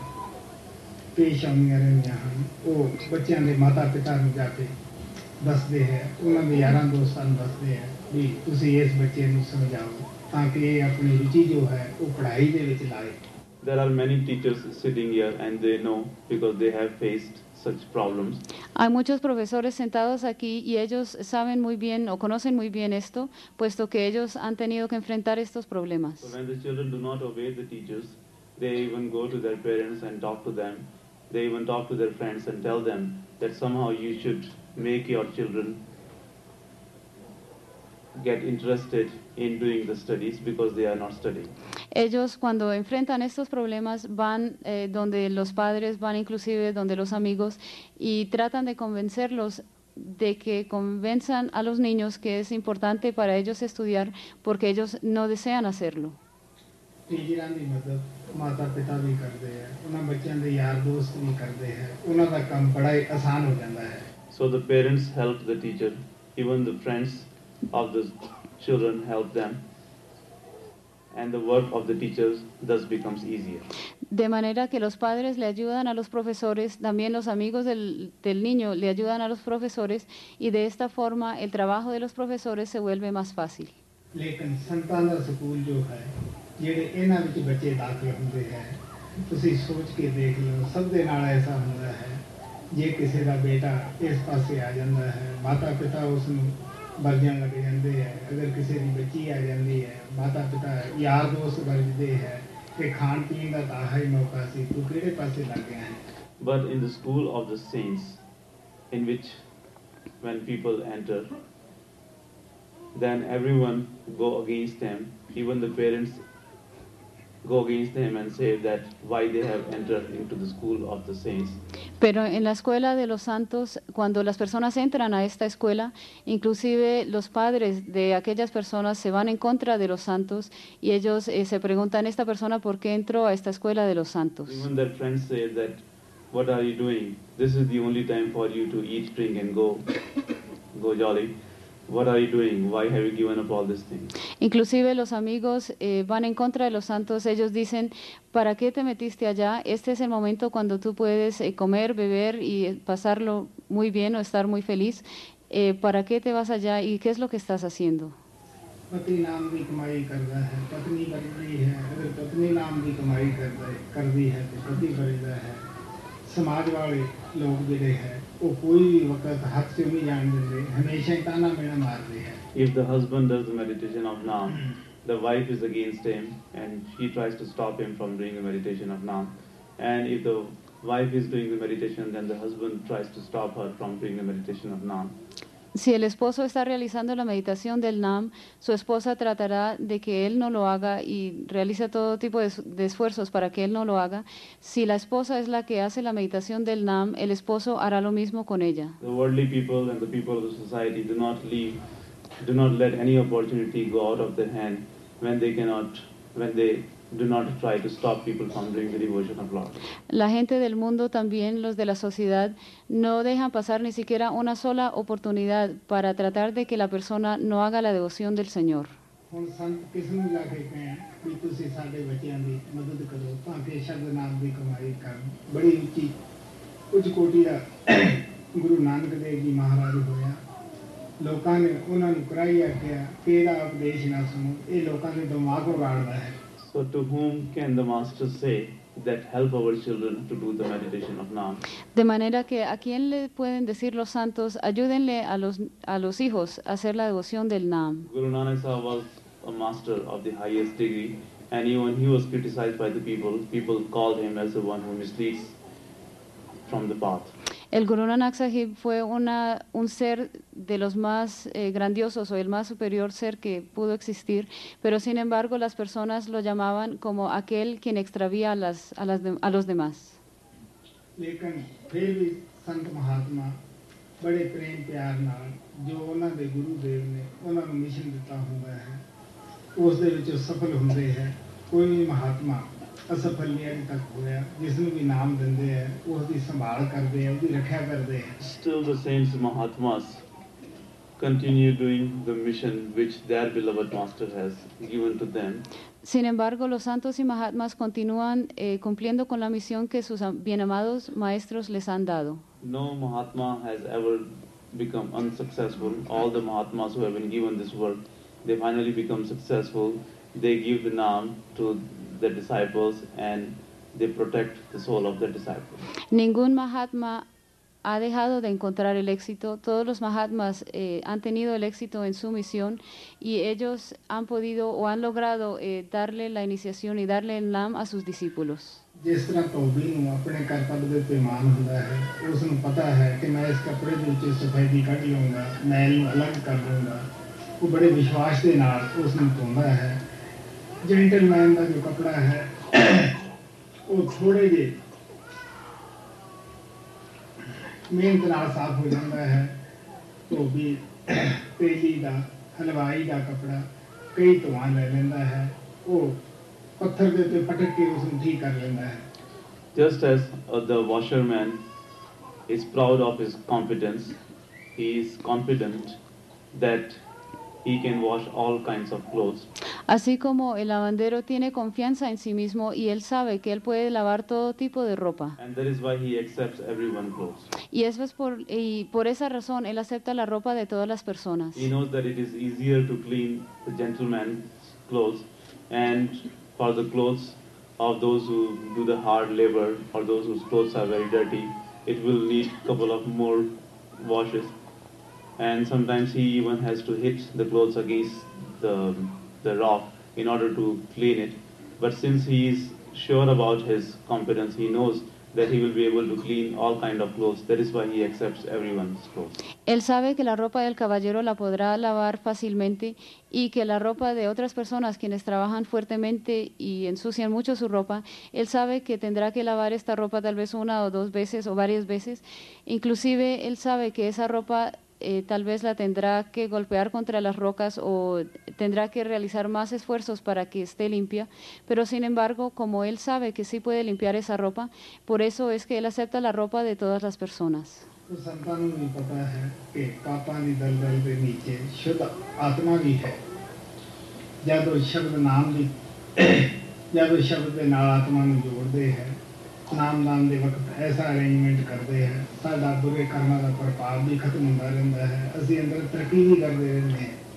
Speaker 1: ਪੇਸ਼ ਆਉਂਦੀਆਂ ਰਹਿੰਦੀਆਂ ਹਨ। ਉਹ ਬੱਚਿਆਂ ਦੇ ਮਾਤਾ ਪਿਤਾ ਨੂੰ ਜਾ ਕੇ ਦੱਸਦੇ ਹੈ, ਉਹਨਾਂ ਦੇ ਯਾਰਾਂ ਦੋਸਤਾਂ ਨੂੰ ਦੱਸਦੇ ਹੈ ਵੀ ਤੁਸੀਂ ਇਸ ਬੱਚੇ ਨੂੰ ਸਮਝਾਓ ਤਾਂ ਕਿ ਇਹ ਆਪਣੀ ਰੁਚੀ ਜੋ ਹੈ ਉਹ ਪੜ੍ਹਾਈ ਦੇ ਵਿੱਚ ਲਾਏ।
Speaker 2: There are many teachers sitting here and they know because they have faced such problems.
Speaker 3: Hay muchos profesores sentados aquí y ellos saben muy bien o conocen muy bien esto, puesto que ellos han tenido que enfrentar estos problemas.
Speaker 2: So when the children do not obey the teachers, they even go to their parents and talk to them. They even talk to their friends and tell them that somehow you should make your children get interested in doing the studies because they are not studying.
Speaker 3: Ellos cuando enfrentan estos problemas van donde los padres, van inclusive donde los amigos y tratan de convencerlos de que convenzan a los niños que es importante para ellos estudiar porque ellos no desean hacerlo.
Speaker 1: ਟੀਚਰਾਂ ਦੀ ਮਦਦ ਮਾਤਾ ਪਿਤਾ ਵੀ ਕਰਦੇ ਹੈ, ਉਹਨਾਂ ਬੱਚਿਆਂ ਦੇ ਯਾਰ ਦੋਸਤ ਵੀ ਕਰਦੇ ਹੈ, ਉਹਨਾਂ ਦਾ ਕੰਮ ਬੜਾ ਹੀ ਆਸਾਨ ਹੋ ਜਾਂਦਾ ਹੈ।
Speaker 2: So the parents help the teacher, even the friends of the children help them, and the work of the teachers thus becomes easier.
Speaker 3: De manera que los padres le ayudan a los profesores, también los amigos del niño le ayudan a los profesores y de esta forma el trabajo de los profesores se vuelve más fácil.
Speaker 1: ਲੇਕਿਨ ਸੰਤਾਂ ਦਾ ਸਕੂਲ ਜੋ ਹੈ ਜਿਹੜੇ ਇਹਨਾਂ ਵਿੱਚ ਬੱਚੇ ਦਾਖਲ ਹੁੰਦੇ ਹੈ, ਤੁਸੀਂ ਸੋਚ ਕੇ ਦੇਖ ਲਓ ਸਭ ਦੇ ਨਾਲ ਐਸਾ ਹੁੰਦਾ ਹੈ। ਜੇ ਕਿਸੇ ਦਾ ਬੇਟਾ ਇਸ ਪਾਸੇ ਆ ਜਾਂਦਾ ਹੈ, ਮਾਤਾ ਪਿਤਾ ਉਸ ਨੂੰ ਵਰਜਣ ਲੱਗ ਜਾਂਦੇ ਹੈ। ਅਗਰ ਕਿਸੇ ਦੀ ਬੱਚੀ ਆ ਜਾਂਦੀ ਹੈ, ਮਾਤਾ ਪਿਤਾ ਯਾਰ ਦੋਸਤ ਵਰਜਦੇ ਹੈ ਕਿ ਖਾਣ ਪੀਣ ਦਾ ਤਾਂ ਆਹ ਹੀ ਮੌਕਾ ਸੀ, ਤੂੰ ਕਿਹੜੇ ਪਾਸੇ ਲੱਗ ਗਿਆ ਹੈ।
Speaker 2: But in the school of the saints, in which when people enter, then everyone go against them, even the parents go against them and say that why they have entered into the school of the saints.
Speaker 3: Pero en la escuela de los santos, cuando las personas entran a esta escuela, inclusive los padres de aquellas personas se van en contra de los santos y ellos se preguntan, ¿esta persona por qué entró a esta escuela de los santos?
Speaker 2: Even their friends say that, what are you doing? This is the only time for you to eat, drink and go jolly. What are you doing? Why have you given up all these things?
Speaker 3: Inclusive los amigos van en contra de los santos. Ellos dicen, ¿para qué te metiste allá? Este es el momento cuando tú puedes comer, beber y pasarlo muy bien o estar muy feliz. ¿Para qué te vas allá y qué es lo que estás haciendo?
Speaker 1: ਪਤੀ ਨਾਮ ਦੀ ਕਮਾਈ ਕਰਦਾ ਹੈ, ਪਤਨੀ ਵਰਦੀ ਹੈ। ਅਗਰ ਪਤਨੀ ਨਾਮ ਦੀ ਕਮਾਈ ਕਰਦੀ ਹੈ ਤੇ ਪਤੀ ਵਰਦਾ ਹੈ। समाज वाले लोग जिहड़े है वो कोई भी वक्त हक से नहीं जान देंगे, हमेशा ही ताना मेना मारते हैं।
Speaker 2: If the husband does the meditation of Naam, the wife is against him and she tries to stop him from doing the meditation of Naam. And if the wife is doing the meditation, then the husband tries to stop her from doing the meditation of Naam.
Speaker 3: Si el esposo está realizando la meditación del Nam, su esposa tratará de que él no lo haga y realiza todo tipo de esfuerzos para que él no lo haga. Si la esposa es la que hace la meditación del Nam, el esposo hará lo mismo con ella.
Speaker 2: The worldly people and the people of the society do not let any opportunity go out of their hand when they do not try to stop people from doing the devotion of Lord.
Speaker 3: La gente del mundo, también los de la sociedad, no dejan pasar ni siquiera una sola oportunidad para tratar de que la persona no haga la devoción del Señor.
Speaker 1: ਹੁਣ ਸੰਤ ਕਿਸ ਨੂੰ ਲਾ ਕੇ ਕਹੇ ਵੀ ਤੁਸੀਂ ਸਾਡੇ ਬੱਚਿਆਂ ਦੀ ਮਦਦ ਕਰੋ ਤਾਂ ਕਿ ਸ਼ਬਦ ਨਾਮ ਦੀ ਕਮਾਈ ਕਰਨ। ਬੜੀ ਉੱਚੀ ਉੱਚ ਕੋਟੀ ਦਾ ਗੁਰੂ ਨਾਨਕ ਦੇਵ ਜੀ ਮਹਾਰਾਜ ਹੋਇਆ। ਲੋਕਾਂ ਨੇ ਉਹਨਾਂ ਨੂੰ ਕਰਾਈ ਆਖਿਆ ਕਿ ਇਹਦਾ ਉਪਦੇਸ਼ ਨਾ ਸੁਣੋ, ਇਹ ਲੋਕਾਂ ਦੇ ਦਿਮਾਗ ਉਗਾੜਦਾ ਹੈ।
Speaker 2: So to whom can the master say that help our children to do the meditation of Naam?
Speaker 3: De manera que a quién le pueden decir los santos, ayúdenle a los hijos a hacer la devoción del Nam.
Speaker 2: Guru Nanak Sahib was a master of the highest degree, and even he was criticized by the people. People called him as the one who misleads from the path.
Speaker 3: El Guru Nanak Sahib fue un ser de los más grandiosos o el más superior ser que pudo existir, pero sin embargo las personas lo llamaban como aquel quien extravía a los demás.
Speaker 1: लेकिन फिर भी संत महात्मा बड़े प्रेम प्यार नाल जो उन्होंने दे गुरुदेव ने उन्होंने मिशन दिता हुआ है उस दे विच सफल हुंदे है। कोई भी महात्मा असफल नहीं अभी तक होया, जिसनू भी नाम दिंदे है उसकी संभाल करते हैं, उसकी रक्षा करते हैं।
Speaker 2: Still the saints Mahatmas continue doing the mission which their beloved master has given to them.
Speaker 3: Sin embargo, los santos y mahatmas continúan cumpliendo con la misión que sus bienamados maestros les han dado.
Speaker 2: No Mahatma has ever become unsuccessful. All the Mahatmas who have been given this work, they finally become successful. They give the Naam to the disciples and they protect the soul of the disciples.
Speaker 3: Ningún mahatma ha dejado de encontrar el éxito. Todos los mahatmas han tenido el éxito en su misión y ellos han podido o han logrado darle la iniciación y darle el Nam a sus discípulos.
Speaker 1: जिस तरह धोबी नूं अपने कर्तव्य दे उत्ते मान हुंदा है, उस नूं पता है कि मैं इस कपड़े दे विच सफेदी कढ लूंगा, मैल नूं अलग कर दूंगा। वो बड़े विश्वास दे नाल उस नूं धोंदा है। जेंटलमैन का जो कपड़ा है वो थोड़े जे मेहनत नाल साफ हो जाता है। धोबी तेली का हलवाई का कपड़ा कई धुआं ले लेंदा है, वो पत्थर के उत्ते पटक के उसनूं ठीक कर लेंदा है।
Speaker 2: Just as the washerman is proud of his competence, he is confident that he can wash all kinds of clothes.
Speaker 3: Así como el lavandero tiene confianza en sí mismo y él sabe que él puede lavar todo tipo de ropa.
Speaker 2: And that is why he accepts everyone's clothes.
Speaker 3: Y eso es por esa razón él acepta la ropa de todas las personas.
Speaker 2: He knows that it is easier to clean the gentleman's clothes, and for the clothes of those who do the hard labor or those whose clothes are very dirty, it will need a couple of more washes. And sometimes he even has to hit the clothes against the rock in order to clean it. But since he is sure about his competence, he knows that he will be able to clean all kind of clothes. That is why he accepts everyone's clothes.
Speaker 3: Él sabe que la ropa del caballero la podrá lavar fácilmente y que la ropa de otras personas quienes trabajan fuertemente y ensucian mucho su ropa, él sabe que tendrá que lavar esta ropa tal vez una o dos veces o varias veces. Inclusive él sabe que esa ropa tal vez la tendrá que golpear contra las rocas o tendrá que realizar más esfuerzos para que esté limpia, pero sin embargo, como él sabe que sí puede limpiar esa ropa, por eso es que él acepta la ropa de todas las personas.
Speaker 1: तो संतान को भी पता है कि पापा की दलदल के नीचे शुद्ध आत्मा भी है। जब शब्द नाम की जब शब्द के नाल आत्मा को जोड़ते हैं, नाम दान के वक्त ऐसा अरेंजमेंट करते हैं, साडा बुरे कर्मां का प्रभाव भी खत्म होता रहता है, असीं अंदर तरक्की भी करते रहते हैं।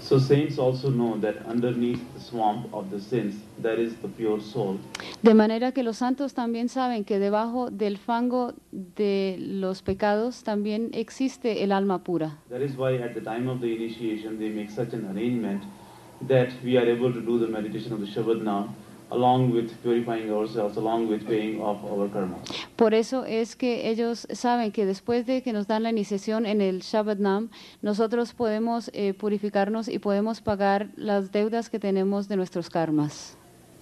Speaker 2: So saints also know that underneath the swamp of the sins there is the pure soul.
Speaker 3: De manera que los santos también saben que debajo del fango de los pecados también existe el alma pura.
Speaker 2: That is why at the time of the initiation they make such an arrangement that we are able to do the meditation of the Shabad Nam along with purifying ourselves, along with paying off our karma.
Speaker 3: Por eso es que ellos saben que después de que nos dan la iniciación en el Shabad Nam, nosotros podemos purificarnos y podemos pagar las deudas que tenemos de nuestros karmas.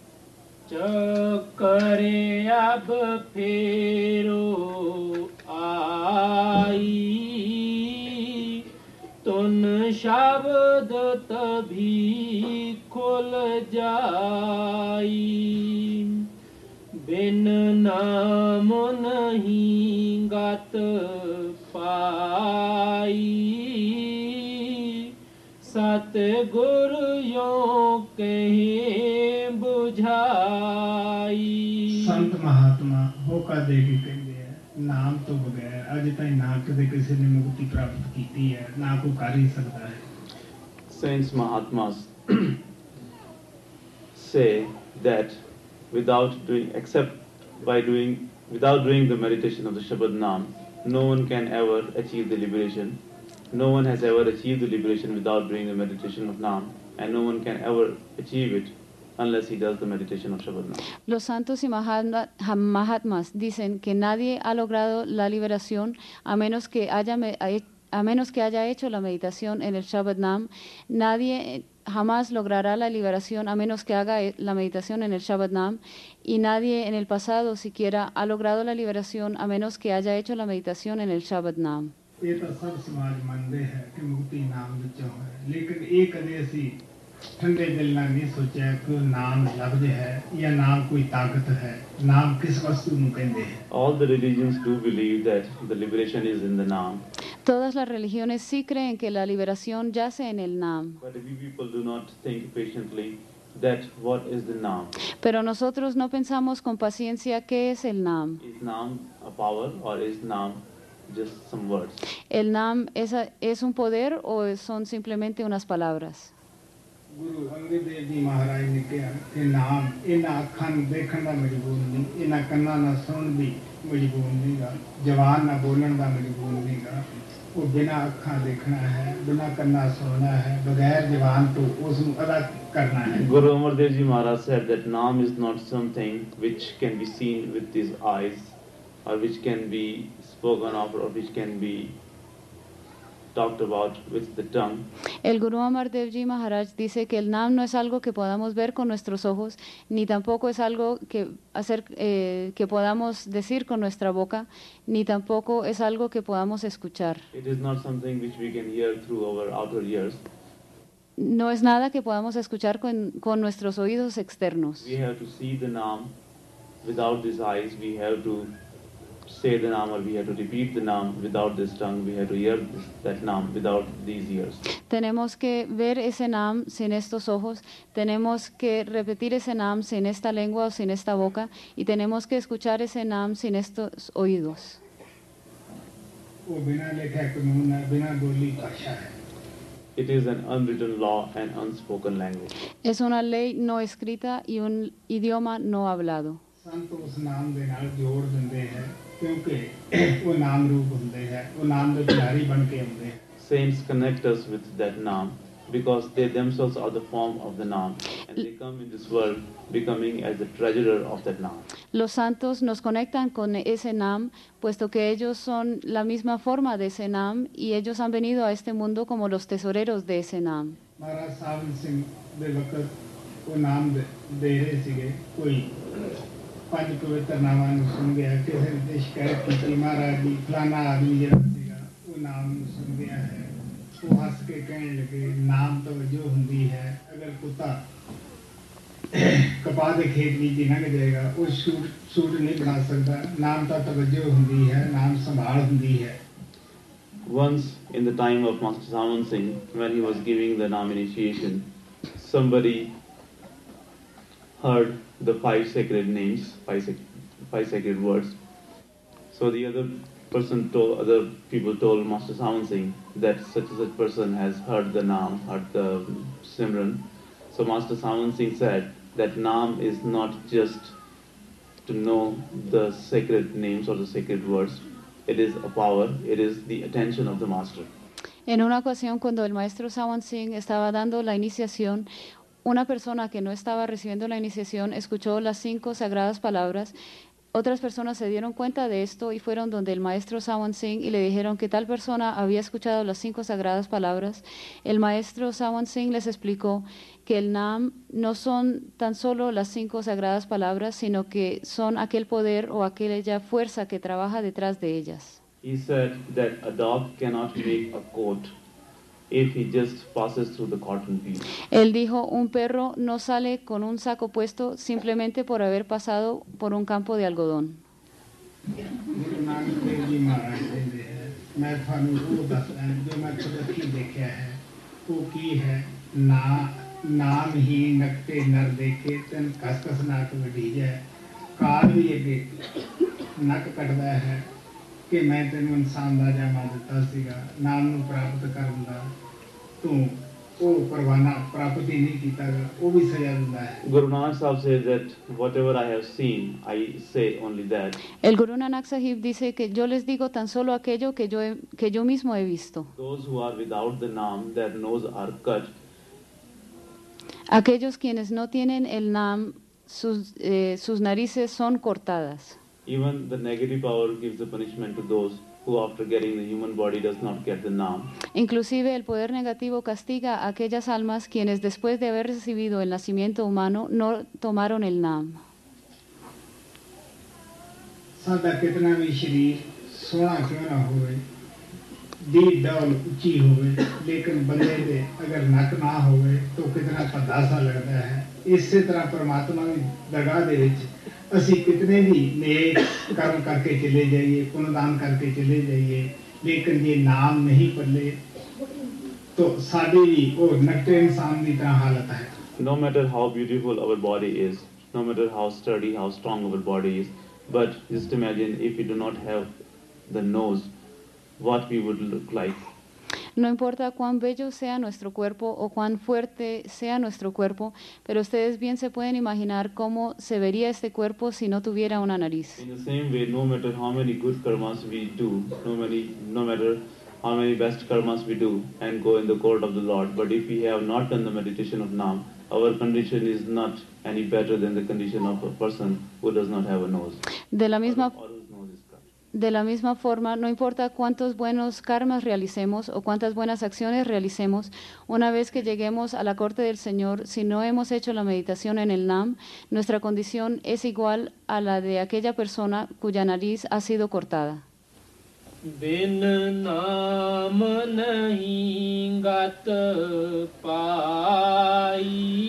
Speaker 4: चक्रे अब फेरो आई तुन शब्द तभी खुल जाई बिन नाम नहीं गत पाई सतगुरु यो कहे बुझाई
Speaker 1: ਸੰਤ ਮਹਾਤਮਾ ਹੋਕਾ ਦੇ ਕੇ ਕਹਿੰਦੇ ਆ ਨਾਮ ਤੋਂ ਬਗੈਰ ਅਜੇ ਤਾਈਂ ਨਾ ਕਦੇ ਕਿਸੇ ਨੇ ਮੁਕਤੀ ਪ੍ਰਾਪਤ ਕੀਤੀ ਹੈ ਨਾ ਕੋਈ ਕਰ ਹੀ ਸਕਦਾ ਹੈ
Speaker 2: Saints Mahatmas say that without doing the meditation of the Shabad Nam, no one can ever achieve the liberation. No one has ever achieved the liberation without doing the meditation of Nam, and no one can ever achieve it unless he does the meditation of Shabad Nam.
Speaker 3: Los santos y Mahatmas dicen que nadie ha logrado la liberación a menos que haya hecho la meditación en el Shabad Nam. Nadie jamás logrará la liberación a menos que haga la meditación en el Shabad Nam, y nadie en el pasado siquiera ha logrado la liberación a menos que haya hecho la meditación en el Shabad Nam.
Speaker 1: ਇਹ ਤਾਂ ਸਭ ਸਮਾਜ ਮੰਨਦੇ ਹੈ ਕਿ ਮੁਕਤੀ ਨਾਮ ਵਿੱਚੋਂ ਹੈ ਲੇਕਿਨ ਇਹ ਕਦੇ ਅਸੀਂ ਠੰਡੇ ਦਿਲ ਨਾਲ ਨਹੀਂ ਸੋਚਿਆ ਕਿ ਨਾਮ ਲਫ਼ਜ਼ ਹੈ ਜਾਂ ਨਾਮ ਕੋਈ ਤਾਕਤ ਹੈ ਨਾਮ ਕਿਸ ਵਸਤੂ ਨੂੰ ਕਹਿੰਦੇ ਹੈ
Speaker 2: All the religions do believe that the liberation is in the Nam,
Speaker 3: Todas las religiones sí creen que la liberación yace en el Nam,
Speaker 2: but we people do not think patiently that what is the Nam.
Speaker 3: pero nosotros no pensamos con paciencia qué es el Nam.
Speaker 2: Is Nam a power or is Nam just some words?
Speaker 3: ¿El Nam es un poder o son simplemente unas palabras?
Speaker 1: Guru ਅੰਗਦ ਦੇਵ ਜੀ ਮਹਾਰਾਜ ਨੇ ਕਿਹਾ ਕਿ ਨਾਮ ਇਹਨਾਂ ਅੱਖਾਂ ਨੂੰ ਦੇਖਣ ਦਾ ਮਜਬੂਰ ਨਹੀਂ ਇਹਨਾਂ ਕੰਨਾਂ ਨਾਲ ਸੁਣਨ ਦੀ ਮਜਬੂਰ ਨਹੀਂਗਾ ਜ਼ਬਾਨ ਨਾਲ ਬੋਲਣ ਦਾ ਮਜਬੂਰ ਨਹੀਂਗਾ ਉਹ ਬਿਨਾਂ ਅੱਖਾਂ ਦੇਖਣਾ ਹੈ ਬਿਨਾਂ ਕੰਨਾਂ ਸੁਣਨਾ ਹੈ ਬਗੈਰ ਜ਼ਬਾਨ ਤੋਂ ਉਸ ਨੂੰ ਅਦਾ ਕਰਨਾ ਹੈ
Speaker 2: Guru Amar Dev Ji Maharaj said that Nam is not something which can be seen with these eyes or which can be spoken of or which can be talked about with the tongue.
Speaker 3: El Guru Amar Dev Ji Maharaj dice que el Nam no es algo que podamos ver con nuestros ojos, ni tampoco es algo que podamos decir con nuestra boca, ni tampoco es algo que podamos escuchar.
Speaker 2: It is not something which we can hear through our outer ears.
Speaker 3: No es nada que podamos escuchar con nuestros oídos externos.
Speaker 2: We have to see the Nam without these eyes. We have to say the Nam or we have to repeat the Nam without this tongue. We have to hear that Nam without these ears.
Speaker 3: Tenemos que ver ese Nam sin estos ojos, tenemos que repetir ese Nam sin esta lengua o sin esta boca, y tenemos que escuchar ese Nam sin estos oídos.
Speaker 1: ਉਹ ਬਿਨਾਂ ਲਿਖਿਆ ਕਾਨੂੰਨ ਹੈ ਬਿਨਾਂ ਬੋਲੀ ਭਾਸ਼ਾ ਹੈ
Speaker 2: It is an unwritten law and unspoken language.
Speaker 3: Es una ley no escrita y un idioma no hablado.
Speaker 1: ਸੰਤ ਉਸ ਨਾਮ ਦੇ ਨਾਲ ਜੋੜ ਦਿੰਦੇ ਹੈ ਕਿਉਂਕਿ ਉਹ ਨਾਮ ਰੂਪ ਹੁੰਦੇ ਹੈ ਉਹ ਨਾਮ ਦੇ ਪੁਜਾਰੀ ਬਣ ਕੇ ਆਉਂਦੇ ਹੈ
Speaker 2: Saints connect us with that Nam because they themselves are the form of the Nam and they come in this world becoming as the treasurer of that Nam.
Speaker 3: Los santos nos conectan con ese Nam, puesto que ellos son la misma forma de ese Nam y ellos han venido a este mundo como los tesoreros de ese Nam.
Speaker 1: ਮਹਾਰਾਜ ਸਾਹਿਬ ਸਿੰਘ ਦੇ ਵਕਤ ਉਹ ਨਾਮ ਦੇ ਰਹੇ ਸੀਗੇ ਕੋਈ ਪੰਜ ਪਵਿੱਤਰ ਨਾਮਾਂ ਨੂੰ ਸੁਣ ਗਿਆ ਕਿਸੇ ਨੇ ਸ਼ਿਕਾਇਤ ਕੀਤੀ ਮਹਾਰਾਜ ਜੀ ਫਲਾਣਾ ਆਦਮੀ ਜਿਹੜਾ ਸੀਗਾ ਉਹ ਨਾਮ ਨੂੰ ਸੁਣ ਗਿਆ ਹੈ ਉਹ ਹੱਸ ਕੇ ਕਹਿਣ ਲੱਗੇ ਨਾਮ ਤਵੱਜੋ ਹੁੰਦੀ ਹੈ ਅਗਰ ਕੁੱਤਾ ਕਪਾਹ ਦੇ ਖੇਤ ਵਿੱਚ ਲੰਘ ਜਾਏਗਾ ਉਹ ਸੂਟ ਨਹੀਂ ਬਣਾ ਸਕਦਾ ਨਾਮ ਤਾਂ ਤਵੱਜੋ ਹੁੰਦੀ ਹੈ ਨਾਮ ਸੰਭਾਲ ਹੁੰਦੀ ਹੈ
Speaker 2: Once in the time of Master Saman Singh, when he was giving the Nam initiation, somebody heard the five sacred names, five sacred words. So the other person told, other people told Master Sawan Singh that such and such person has heard the Naam, heard the Simran. So Master Sawan Singh said that Naam is not just to know the sacred names or the sacred words. It is a power, it is the attention of the Master.
Speaker 3: En una ocasión, cuando el maestro Sawan Singh estaba dando la iniciación, una persona que no estaba recibiendo la iniciación escuchó las 5 sagradas palabras. Otras personas se dieron cuenta de esto y fueron donde el maestro Sawan Singh y le dijeron que tal persona había escuchado las 5 sagradas palabras. El maestro Sawan Singh les explicó que el Nam no son tan solo las 5 sagradas palabras, sino que son aquel poder o aquella fuerza que trabaja detrás de ellas.
Speaker 2: He said that a dog cannot make a coat if he just passes through the cotton field.
Speaker 3: Él dijo, un perro no sale con un saco puesto simplemente por haber pasado por un campo de algodón.
Speaker 1: Guru ਨਾਨਕ ਦੇਵ ਜੀ ਮਹਾਰਾਜ ਕਹਿੰਦੇ ਹੈ ਮੈਂ ਤੁਹਾਨੂੰ ਉਹ ਦੱਸਦਾ ਜੋ ਮੈਂ ਕੁਦਰਤੀ ਦੇਖਿਆ ਹੈ ਉਹ ਕੀ ਹੈ ਨਾਮ ਹੀ ਨਕਤੇ ਨਰ ਦੇਖੇ ਤਨ ਕਸ ਕਸ ਨਾਕ ਵਢੀ ਜਾਏ ਕਾਲ ਵੀ ਅੱਗੇ ਨੱਕ ਕੱਟਦਾ ਹੈ ਕਿ ਮੈਂ ਤੈਨੂੰ ਇਨਸਾਨ ਦਾ ਜਾਮਾ ਦਿੱਤਾ ਸੀਗਾ ਨਾਮ ਨੂੰ ਪ੍ਰਾਪਤ ਕਰਨ ਦਾ ਤੂੰ ਉਹ ਪਰਵਾਨਾ ਪ੍ਰਾਪਤ ਹੀ ਨਹੀਂ ਕੀਤਾਗਾ ਉਹ ਵੀ ਸਜ਼ਾ ਦਿੰਦਾ ਹੈ
Speaker 2: Guru Nanak Sahib says that whatever I have seen, I say only that.
Speaker 3: El Guru Nanak Sahib dice que yo les digo tan solo aquello que yo mismo he visto.
Speaker 2: Those who are without the Naam, their nose are cut.
Speaker 3: Aquellos quienes no tienen el Nam, sus narices son cortadas.
Speaker 2: Even the negative power gives the punishment to those who after getting the human body does not get the Naam.
Speaker 3: Inclusive el poder negativo castiga a aquellas almas quienes después de haber recibido el nacimiento humano no tomaron el Nam.
Speaker 1: ਸਾਡਾ ਕਿਤਨਾ ਵੀ ਸਰੀਰ ਸੋਹਣਾ ਕਿਉਂ ਨਾ ਹੋਵੇ ਦੀ ਡੌਲ ਉੱਚੀ ਹੋਵੇ ਲੇਕਿਨ ਬੰਦੇ ਦੇ ਅਗਰ ਨੱਕ ਨਾ ਹੋਵੇ ਤਾਂ ਕਿਤਨਾ ਭੱਦਾ ਸਾ ਲੱਗਦਾ ਹੈ ਇਸੇ ਤਰ੍ਹਾਂ ਪਰਮਾਤਮਾ ਦੀ ਦਰਗਾਹ ਦੇ ਵਿੱਚ ਅਸੀਂ ਕਿਤਨੇ ਵੀ ਨੇਕ ਕਰਮ ਕਰਕੇ ਚਲੇ ਜਾਈਏ ਪੁੰਨਦਾਨ ਕਰਕੇ ਚਲੇ ਜਾਈਏ ਲੇਕਿਨ ਜੇ ਨਾਮ ਨਹੀਂ ਪੱਲੇ ਤਾਂ ਸਾਡੀ ਵੀ ਉਹ ਨਕਟੇ ਇਨਸਾਨ ਦੀ ਤਰ੍ਹਾਂ ਹਾਲਤ ਹੈ
Speaker 2: No matter how beautiful our body is, no matter how sturdy, how strong our body is, but just imagine if we do not have the nose, what we would look like.
Speaker 3: No importa cuán bello sea nuestro cuerpo o cuán fuerte sea nuestro cuerpo, pero ustedes bien se pueden imaginar cómo se vería este cuerpo si no tuviera una nariz.
Speaker 2: In the same way, no matter how many good karmas we do, no matter how many best karmas we do and go in the court of the Lord, but if we have not done the meditation of Naam, our condition is not any better than the condition of a person who does not have a nose.
Speaker 3: De la misma
Speaker 2: Or whose nose is cut.
Speaker 3: De la misma forma, no importa cuántos buenos karmas realicemos o cuántas buenas acciones realicemos, una vez que lleguemos a la corte del Señor, si no hemos hecho la meditación en el Nam, nuestra condición es igual a la de aquella persona cuya nariz ha sido cortada.
Speaker 4: बिन नाम नहीं गत पाई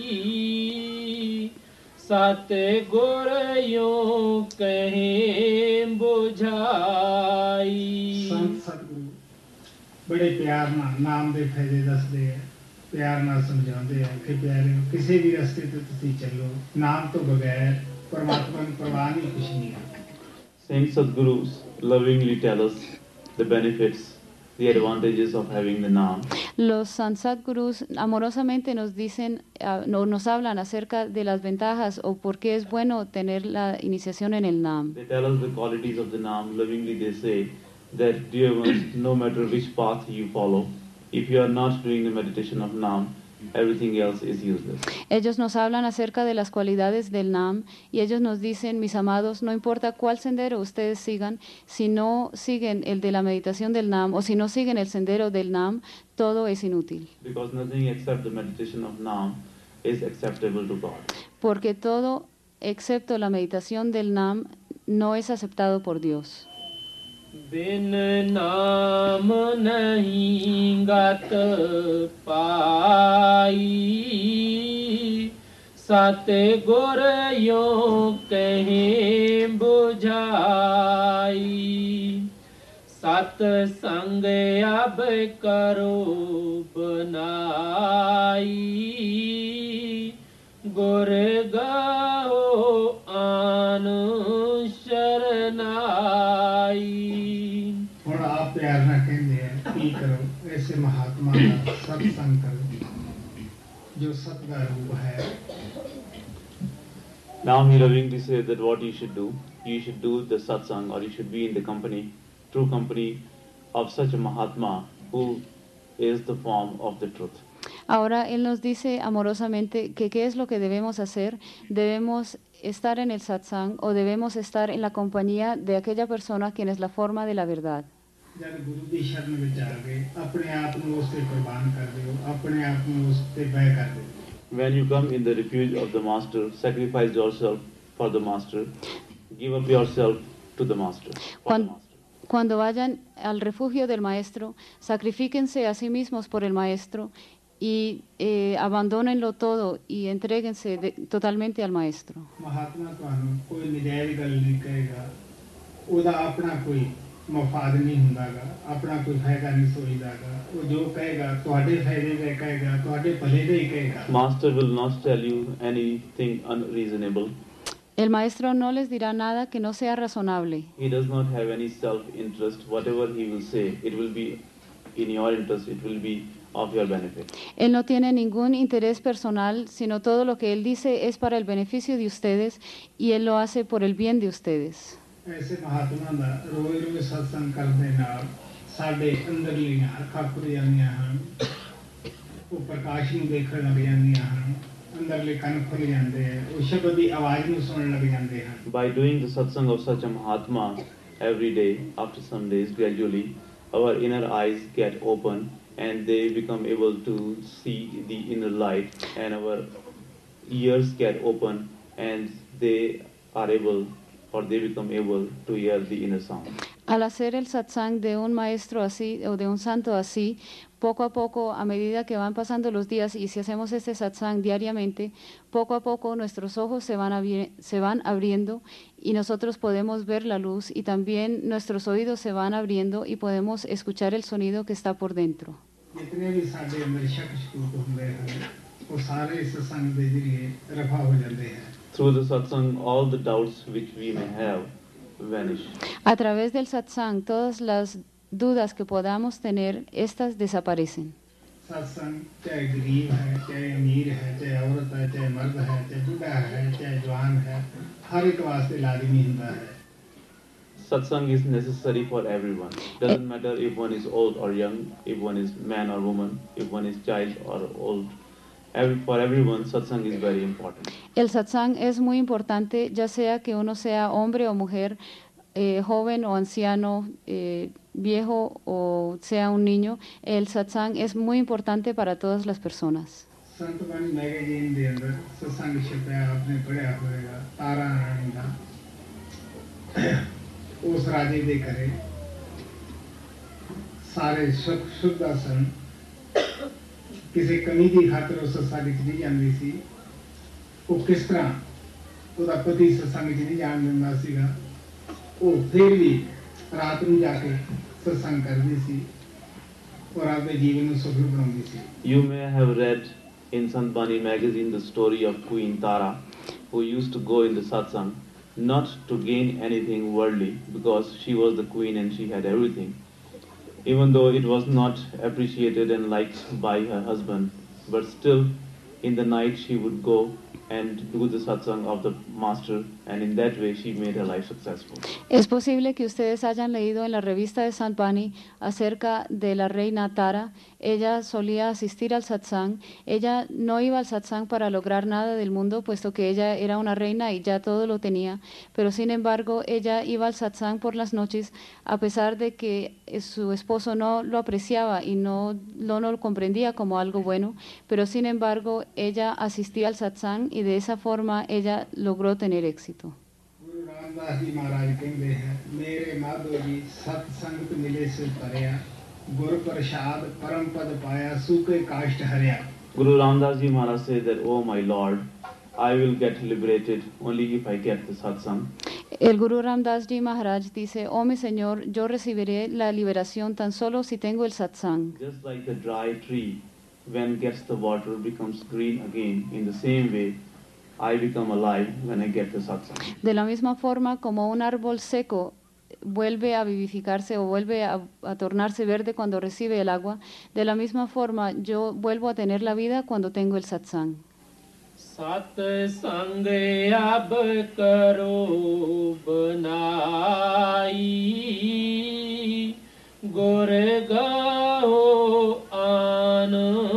Speaker 4: सतगुर यूं कहें बुझाई
Speaker 1: ਸੰਤ ਸਤਿਗੁਰੂ ਬੜੇ ਪਿਆਰ ਨਾਲ ਨਾਮ ਦੇ ਫਾਇਦੇ ਦੱਸਦੇ ਆ ਪਿਆਰ ਨਾਲ ਸਮਝਾਉਂਦੇ ਆ ਕਿ ਪਿਆਰਿਓ ਕਿਸੇ ਵੀ ਰਸਤੇ ਤੇ ਤੁਸੀਂ ਚੱਲੋ ਨਾਮ ਤੋਂ ਬਗੈਰ ਪਰਮਾਤਮਾ ਨੂੰ ਪ੍ਰਵਾਹ ਨਹੀਂ ਕੁਛ ਨਹੀਂ ਹੈ
Speaker 2: Saint Sadgurus lovingly tell us the benefits, the advantages of having the Naam.
Speaker 3: Los Sansat Gurus amorosamente nos dicen, nos hablan acerca de las ventajas o por qué es bueno tener la iniciación en el Nam.
Speaker 2: They tell us the qualities of the Naam. Lovingly they say that, dear ones, no matter which path you follow, if you are not doing the meditation of Naam, everything else is useless.
Speaker 3: Ellos nos hablan acerca de las cualidades del Nam y ellos nos dicen, mis amados, no importa cuál sendero ustedes sigan, si no siguen el de la meditación del Nam o si no siguen el sendero del Nam, todo es inútil.
Speaker 2: Because nothing except the meditation of Naam is acceptable to God.
Speaker 3: Porque todo excepto la meditación del Nam no es aceptado por Dios.
Speaker 4: बिन नाम नहीं गत पाई सतगुर यूं कहें बुझाई सतसंग अब करो बनाई गुर गाओ आन शरनाई
Speaker 1: ਦਾ ਸਤਸੰਗ ਕਰੋ ਜੋ ਸਤ ਦਾ ਰੂਪ ਹੈ।
Speaker 2: Now he lovingly says that what you should do the satsang, or you should be in the company, true company of such a Mahatma who is the form of the truth.
Speaker 3: Ahora él nos dice amorosamente que qué es lo que debemos hacer. Debemos estar en el satsang o debemos estar en la compañía de aquella persona quien es la forma de la verdad.
Speaker 1: ਜਦ ਗੁਰੂ ਦੀ ਸ਼ਰਨ ਵਿੱਚ ਆ ਗਏ ਆਪਣੇ ਆਪ ਨੂੰ ਉਸ ਤੇ ਕੁਰਬਾਨ ਕਰ ਦਿਓ, ਆਪਣੇ ਆਪ ਨੂੰ ਉਸ ਤੇ ਬਹਿ ਕਰ ਦਿਓ।
Speaker 2: When you come in the refuge of the Master, sacrifice yourself for the Master, give up yourself to the Master.
Speaker 3: Cuando vayan al refugio del Maestro, sacrifíquense a sí mismos por el Maestro y abandónenlo todo y entréguense totalmente al Maestro.
Speaker 1: Mahatma ਤੁਹਾਨੂੰ ਕੋਈ ਨਜਾਇਜ਼ ਗੱਲ ਨਹੀਂ ਕਹੇਗਾ, ਉਹਦਾ ਆਪਣਾ ਕੋਈ ਮਫਾਦ ਨਹੀਂ ਹੁੰਦਾਗਾ, ਆਪਣਾ ਕੋਈ ਫਾਇਦਾ ਨਹੀਂ ਸੋਚਦਾਗਾ। ਉਹ ਜੋ ਕਹੇਗਾ ਤੁਹਾਡੇ ਫਾਇਦੇ ਦਾ ਕਹੇਗਾ, ਤੁਹਾਡੇ ਭਲੇ ਦਾ ਹੀ ਕਹੇਗਾ।
Speaker 2: Master will not tell you anything unreasonable.
Speaker 3: El Maestro no les dirá nada que no sea razonable.
Speaker 2: He does not have any self-interest. Whatever he will say, it will be in your interest, it will be of your benefit.
Speaker 3: Él no tiene ningún interés personal, sino todo lo que él dice es para el beneficio de ustedes y él lo hace por el bien de ustedes.
Speaker 1: ਐਸੇ ਮਹਾਤਮਾ ਦਾ ਰੋਜ਼ ਰੋਜ਼ ਸਤਸੰਗ ਕਰਦੇ ਨਾਲ ਸਾਡੇ ਅੰਦਰਲੀਆਂ ਅੱਖਾਂ ਖੁੱਲ੍ਹ ਜਾਂਦੀਆਂ ਹਨ, ਉਹ ਪ੍ਰਕਾਸ਼ ਨੂੰ ਦੇਖਣ ਲੱਗ ਜਾਂਦੀਆਂ ਹਨ, ਅੰਦਰਲੇ ਕੰਨ ਖੁੱਲ੍ਹ ਜਾਂਦੇ ਹੈ, ਉਹ ਸ਼ਬਦ ਦੀ ਆਵਾਜ਼ ਨੂੰ ਸੁਣਨ ਲੱਗ ਜਾਂਦੇ ਹਨ।
Speaker 2: By doing the satsang of such a Mahatma every day, after some days, gradually, our inner eyes get open and they become able to see the inner light, and our ears get open and they are able, or they become able to hear the inner sound.
Speaker 3: Al hacer el satsang de un maestro así o de un santo así, poco a poco, a medida que van pasando los días y si hacemos este satsang diariamente, poco a poco nuestros ojos se van abriendo y nosotros podemos ver la luz y también nuestros oídos se van abriendo y podemos escuchar el sonido que está por dentro.
Speaker 1: ਜਿਤਨੇ ਵੀ ਸਾਡੇ ਅੰਦਰ ਸ਼ੱਕ ਸ਼ਕੂਕ ਹੁੰਦੇ ਹਨ ਉਹ ਸਾਰੇ ਸਤਸੰਗ ਦੇ ਜ਼ਰੀਏ ਰਫਾ ਹੋ ਜਾਂਦੇ ਹਨ।
Speaker 2: Through the satsang, all the doubts which we may have vanish.
Speaker 3: A través del satsang, todas las dudas que podamos tener, estas desaparecen.
Speaker 1: सत्संग चाहे गरीब है, चाहे अमीर है, चाहे औरत है, चाहे मर्द है, चाहे बुढ़ा है, चाहे जवान है, हर एक वास्ते लाजमी होता है।
Speaker 2: Satsang is necessary for everyone. Doesn't matter if one is old or young, if one is man or woman, if one is child or old. For everyone, satsang is very important.
Speaker 3: El satsang es muy importante, ya sea que uno sea hombre o mujer, joven o anciano, viejo o sea un niño. El satsang es muy importante para todas las personas.
Speaker 1: संत बानी मैगजीन दे अंदर सत्संग छपया आपने पढ़िया होगा, तारा रानी दा उस राजे दे घरे सारे सुख सुविधा सन, किसी कमी की खातर उस सत्संग च नहीं जाती सी। वो किस तरह ਉਹਦਾ ਪਤੀ सत्संग च नहीं जान दिंदा सीगा, ਉਹ फिर भी रात ਨੂੰ जाके सत्संग करदी सी और अपने जीवन ਨੂੰ सुखी बनाउंदी सी।
Speaker 2: You may have read in Sant Bani magazine the story of Queen Tara, who used to go in the satsang not to gain anything worldly, because she was the queen and she had everything, even though it was not appreciated and liked by her husband, but still in the night she would go and do the satsang of the master, and in that way she made her life successful.
Speaker 3: Es posible que ustedes hayan leído en la revista de Sant Bani acerca de la reina Tara. Ella solía asistir al satsang. Ella no iba al satsang para lograr nada del mundo, puesto que ella era una reina y ya todo lo tenía. Pero sin embargo, ella iba al satsang por las noches, a pesar de que su esposo no lo apreciaba y no lo comprendía como algo bueno. Pero sin embargo, ella asistía al satsang y de esa forma ella logró tener éxito.
Speaker 1: Guru Ramdas Ji Maharaj कहते हैं, मेरे माधो जी सत्संग मिले से तरया, गुरु प्रसाद परम पद पाया, सूखे काष्ठ हरया।
Speaker 2: Guru Ramdas Ji Maharaj said that, "Oh my Lord, I will get liberated only if I get the satsang."
Speaker 3: El Guru Ramdas Ji Maharaj dice, oh mi Señor, yo recibiré la liberación tan solo si tengo el satsang.
Speaker 2: Just like a dry tree, when gets the water, becomes green again, in the same way, I become alive when I get the satsang.
Speaker 3: De la misma forma como un árbol seco vuelve a vivificarse o vuelve a tornarse verde cuando recibe el agua, de la misma forma yo vuelvo a tener la vida cuando tengo el satsang.
Speaker 4: सत संग अब करो बनाई गुर गाहो आन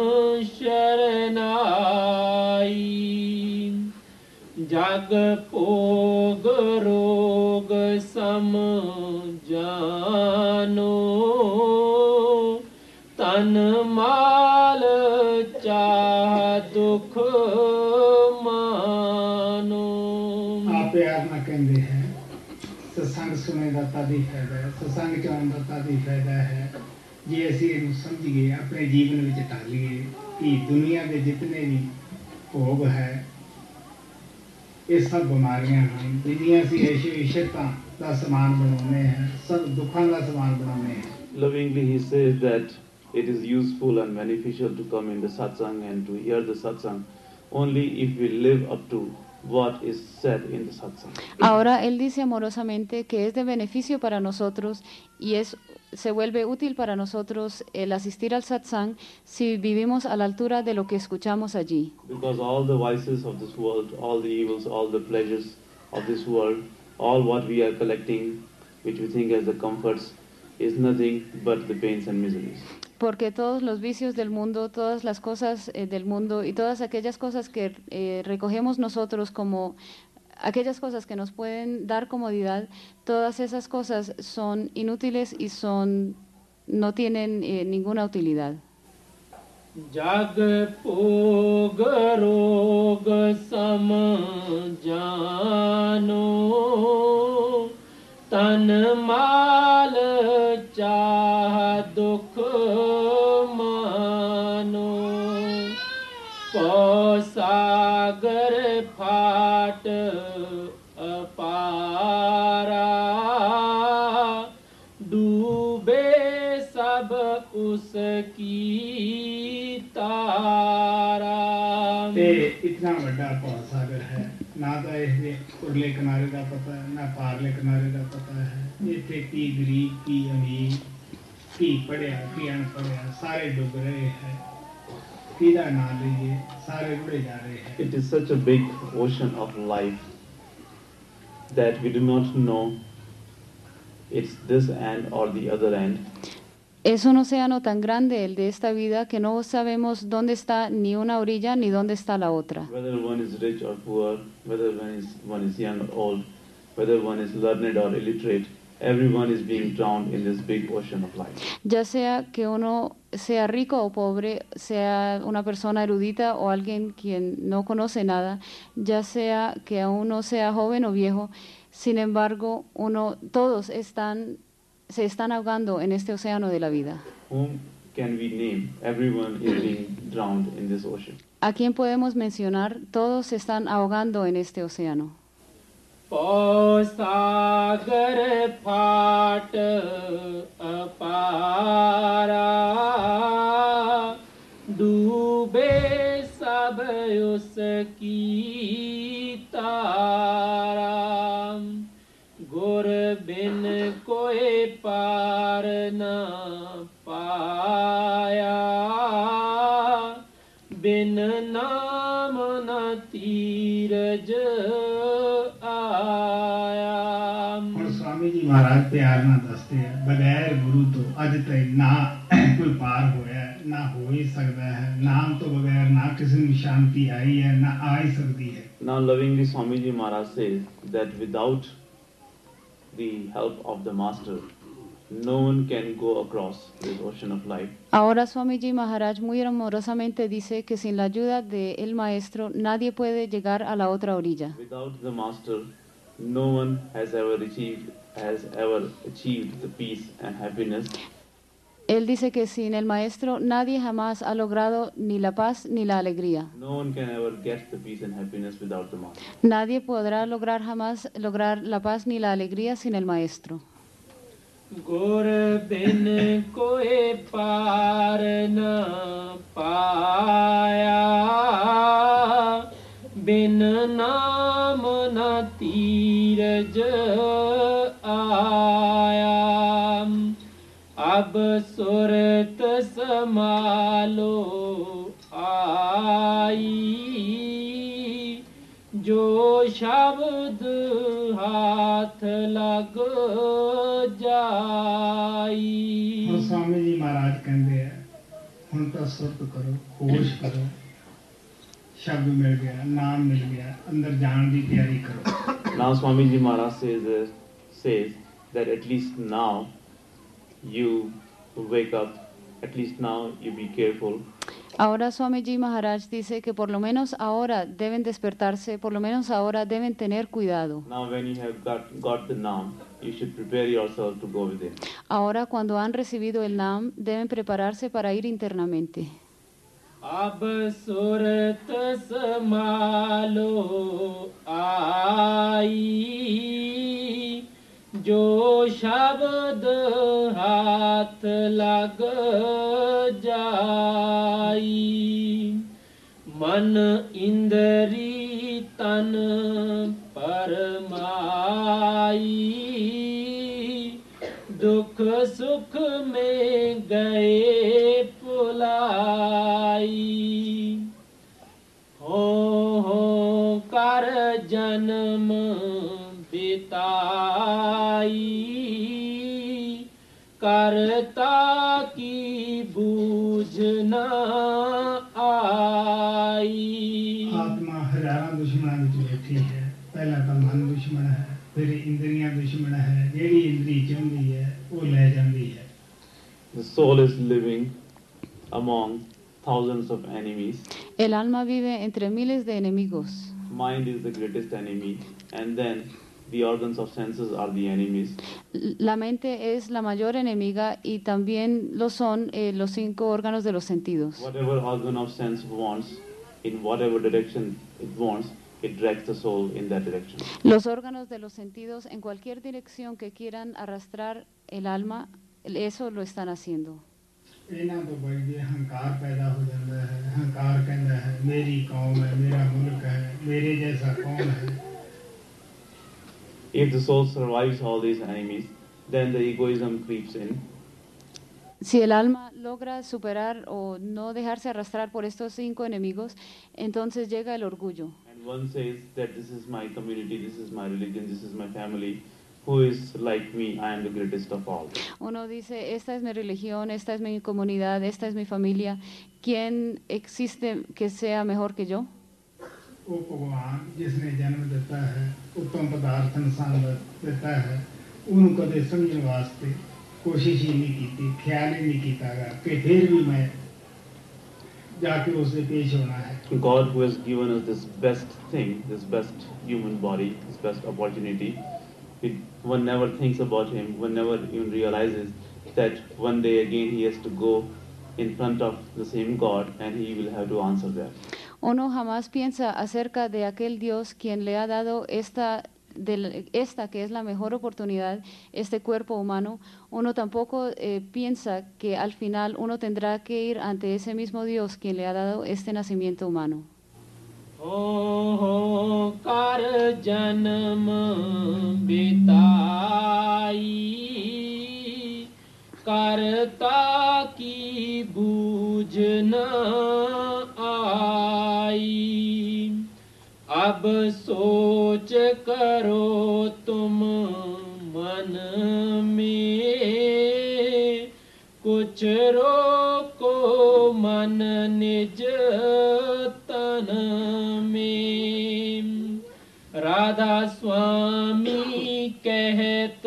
Speaker 4: शरनाई जग भोग रोग सम जानो तन माल चाह दुख
Speaker 1: आप प्यार ना कहते हैं सत्संग सुने का तद ही फायदा है सत्संग च आने का तद ही फायदा है जे असीं इहनूं समझिए अपने जीवन में ढालीए कि दुनिया के जितने भी भोग है ये सब बीमारियां हैं जिन्नियां असीं इशरतां का समान बनाने हैं सब दुखों का समान बनाने हैं.
Speaker 2: Lovingly he says that it is useful and beneficial to come in the satsang and to hear the satsang only if we live up to what is said in the satsang.
Speaker 3: Ahora él dice amorosamente que es de beneficio para nosotros y se vuelve útil para nosotros el asistir al satsang si vivimos a la altura de lo que escuchamos allí.
Speaker 2: Because all the vices of this world, all the evils, all the pleasures of this world, all what we are collecting, which we think as the comforts, is nothing but the pains and miseries.
Speaker 3: Porque todos los vicios del mundo, todas las cosas del mundo y todas aquellas cosas que recogemos nosotros como aquellas cosas que nos pueden dar comodidad, todas esas cosas son inútiles y no tienen ninguna utilidad.
Speaker 4: जग भोग रोग सम जानो तन माल चाह दुख मानो पौ सागर फाट अपारा डूबे सब उसकी
Speaker 1: इतना बड़ा भवसागर है ना तो इसके उरले किनारे का पता है ना पारले किनारे का पता है इतने की गरीब की अमीर की पढ़िया की अनपढ़िया सारे डूब रहे हैं किदा ना लीजिए सारे रुड़े जा रहे हैं.
Speaker 2: It is such a big ocean of life that we do not know it's this end or the other end.
Speaker 3: Es un océano tan grande el de esta vida que no sabemos dónde está ni una orilla ni dónde está la otra.
Speaker 2: Whether one is rich or poor, whether one is young or old, whether one is learned or illiterate, everyone is being drowned in this big ocean of life.
Speaker 3: Ya sea que uno sea rico o pobre, sea una persona erudita o alguien quien no conoce nada, ya sea que uno sea joven o viejo, sin embargo, todos se están ahogando en este océano de la vida.
Speaker 2: Whom can we name? Everyone is being drowned in this ocean.
Speaker 3: ¿A quién podemos mencionar? Todos se están ahogando en este océano.
Speaker 4: पौ सागर फाट अपारा डूबे सब उसकी तारा गुर बिन कोई पार न पाया बिन नाम न तीरज
Speaker 1: स्वामी जी महाराज प्यार ना दसते हैं बगैर गुरु तो अज तक ना कोई पार होया ना हो ही सकता है नाम तो बगैर ना किसी में शांति आई है ना आ ही सकती है.
Speaker 2: Now lovingly Swami Ji Maharaj says that without the help of the master no one can go across this ocean of life.
Speaker 3: Ahora Swamiji Maharaj muy amorosamente dice que sin la ayuda del maestro nadie puede llegar a la otra orilla.
Speaker 2: Without the master no one has ever achieved the peace and happiness.
Speaker 3: Él dice que sin el maestro nadie jamás ha logrado ni la paz ni la alegría.
Speaker 2: No one can ever get the peace and happiness without the master.
Speaker 3: Nadie podrá jamás lograr la paz ni la alegría sin el maestro.
Speaker 4: गुर बिन कोई पार न पाया बिन नाम न तीरज आ सुरत समालो आई जो शब्द हाथ लग जाई।
Speaker 1: और स्वामी जी महाराज कहते हैं हम तो सुरत करो, होश करो, शब्द मिल गया, नाम मिल गया, अंदर जान की तैयारी करो।
Speaker 2: Now Swami Ji Maharaj says that at least now you wake up, at least now you be careful.
Speaker 3: Ahora Swamiji Maharaj dice que por lo menos ahora deben despertarse, por lo menos ahora deben tener cuidado.
Speaker 2: Now when you have got the Naam, you should prepare yourself to go within.
Speaker 3: Ahora cuando han recibido el Naam, deben prepararse para ir internamente.
Speaker 4: अब सुरत समालो आई जो शब्द हाथ लग जाई। मन इंद्री तन परमाई दुख सुख में गए पुलाई। हो कर जन्म बिताई करता की बूझ न आई।
Speaker 1: आत्मा हजारों दुश्मनों में बैठी है। पहला तो मन दुश्मन है, फिर इंद्रियां दुश्मन है। जेड़ी इंद्री चाहती है वो ले जाती है।
Speaker 2: The soul is living among thousands of enemies.
Speaker 3: El alma vive entre miles de enemigos.
Speaker 2: Mind is the greatest enemy, and then the organs of senses are the enemies.
Speaker 3: La mente es la mayor enemiga y también lo son los 5 órganos de los sentidos.
Speaker 2: Whatever organ of sense wants, in whatever direction it wants, it drags the soul in that direction.
Speaker 3: Los órganos de los sentidos, en cualquier dirección que quieran arrastrar el alma, eso lo están haciendo.
Speaker 1: इन्हां तो बड़ी अहंकार पैदा हो जाता है। अहंकार कहता है मेरी कौम है, मेरा मुल्क है, मेरे जैसा कौन है।
Speaker 2: If the soul survives all these enemies, then the egoism creeps in.
Speaker 3: Si el alma logra superar o no dejarse arrastrar por estos 5 enemigos, entonces llega el orgullo.
Speaker 2: And one says that this is my community, this is my religion, this is my family. Who is like me? I am the greatest of all.
Speaker 3: Uno dice, esta es mi religión, esta es mi comunidad, esta es mi familia. ¿Quién existe que sea mejor que yo?
Speaker 1: वो भगवान जिसने जन्म देता है, उत्तम पदार्थ इंसान देता है, उन्होंने कदे समझने वास्ते कोशिश ही नहीं की, ख्याल ही नहीं किया कि फिर भी मैं जाके उससे पेश होना है।
Speaker 2: God who has given us this best thing, this best human body, this best opportunity, one never thinks about him, one never even realizes that one day again he has to go in front of the same God and he will have to answer that.
Speaker 3: Uno jamás piensa acerca de aquel Dios quien le ha dado esta que es la mejor oportunidad, este cuerpo humano. Uno tampoco piensa que al final uno tendrá que ir ante ese mismo Dios quien le ha dado este nacimiento humano.
Speaker 4: हो कर जन्म बिताई करता की बूझ न आई। अब सोच करो तुम मन में कुछ रोको मन निज तन में। राधा स्वामी कहत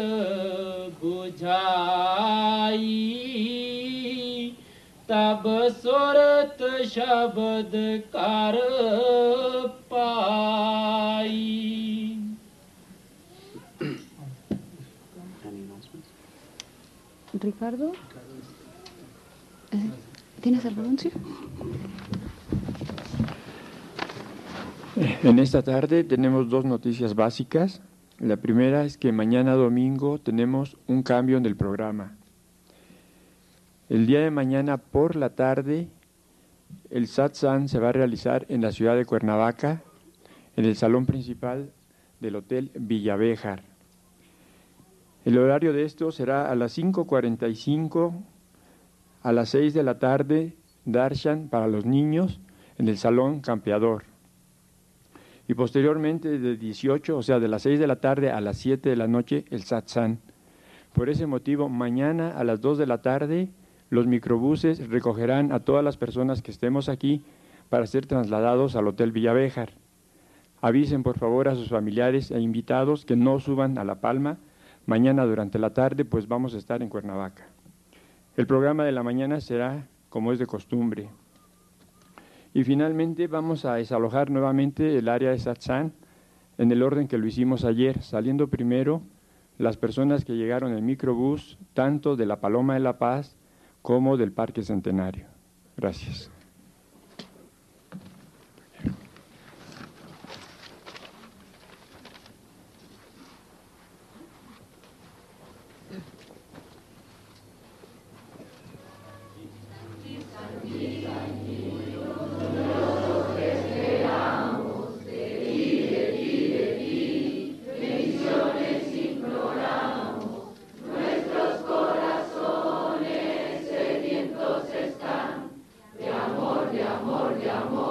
Speaker 4: बुझाई तब सुरत शब्द कर पाई।
Speaker 3: Ricardo, ¿tienes algún anuncio?
Speaker 5: En esta tarde tenemos 2 noticias básicas. La primera es que mañana domingo tenemos un cambio en el programa. El día de mañana por la tarde, el satsang se va a realizar en la ciudad de Cuernavaca, en el salón principal del Hotel Villavejar. El horario de esto será a las 5:45 A las 6 de la tarde, Darshan para los niños en el Salón Campeador. Y posteriormente de 18, o sea, de las 6 de la tarde a las 7 de la noche, el Satsang. Por ese motivo, mañana a las 2 de la tarde, los microbuses recogerán a todas las personas que estemos aquí para ser trasladados al Hotel Villavejar. Avisen por favor a sus familiares e invitados que no suban a La Palma mañana durante la tarde, pues vamos a estar en Cuernavaca. El programa de la mañana será como es de costumbre. Y finalmente vamos a desalojar nuevamente el área de Satsang en el orden que lo hicimos ayer, saliendo primero las personas que llegaron en microbús, tanto de la Paloma de la Paz como del Parque Centenario. Gracias.
Speaker 6: De amor,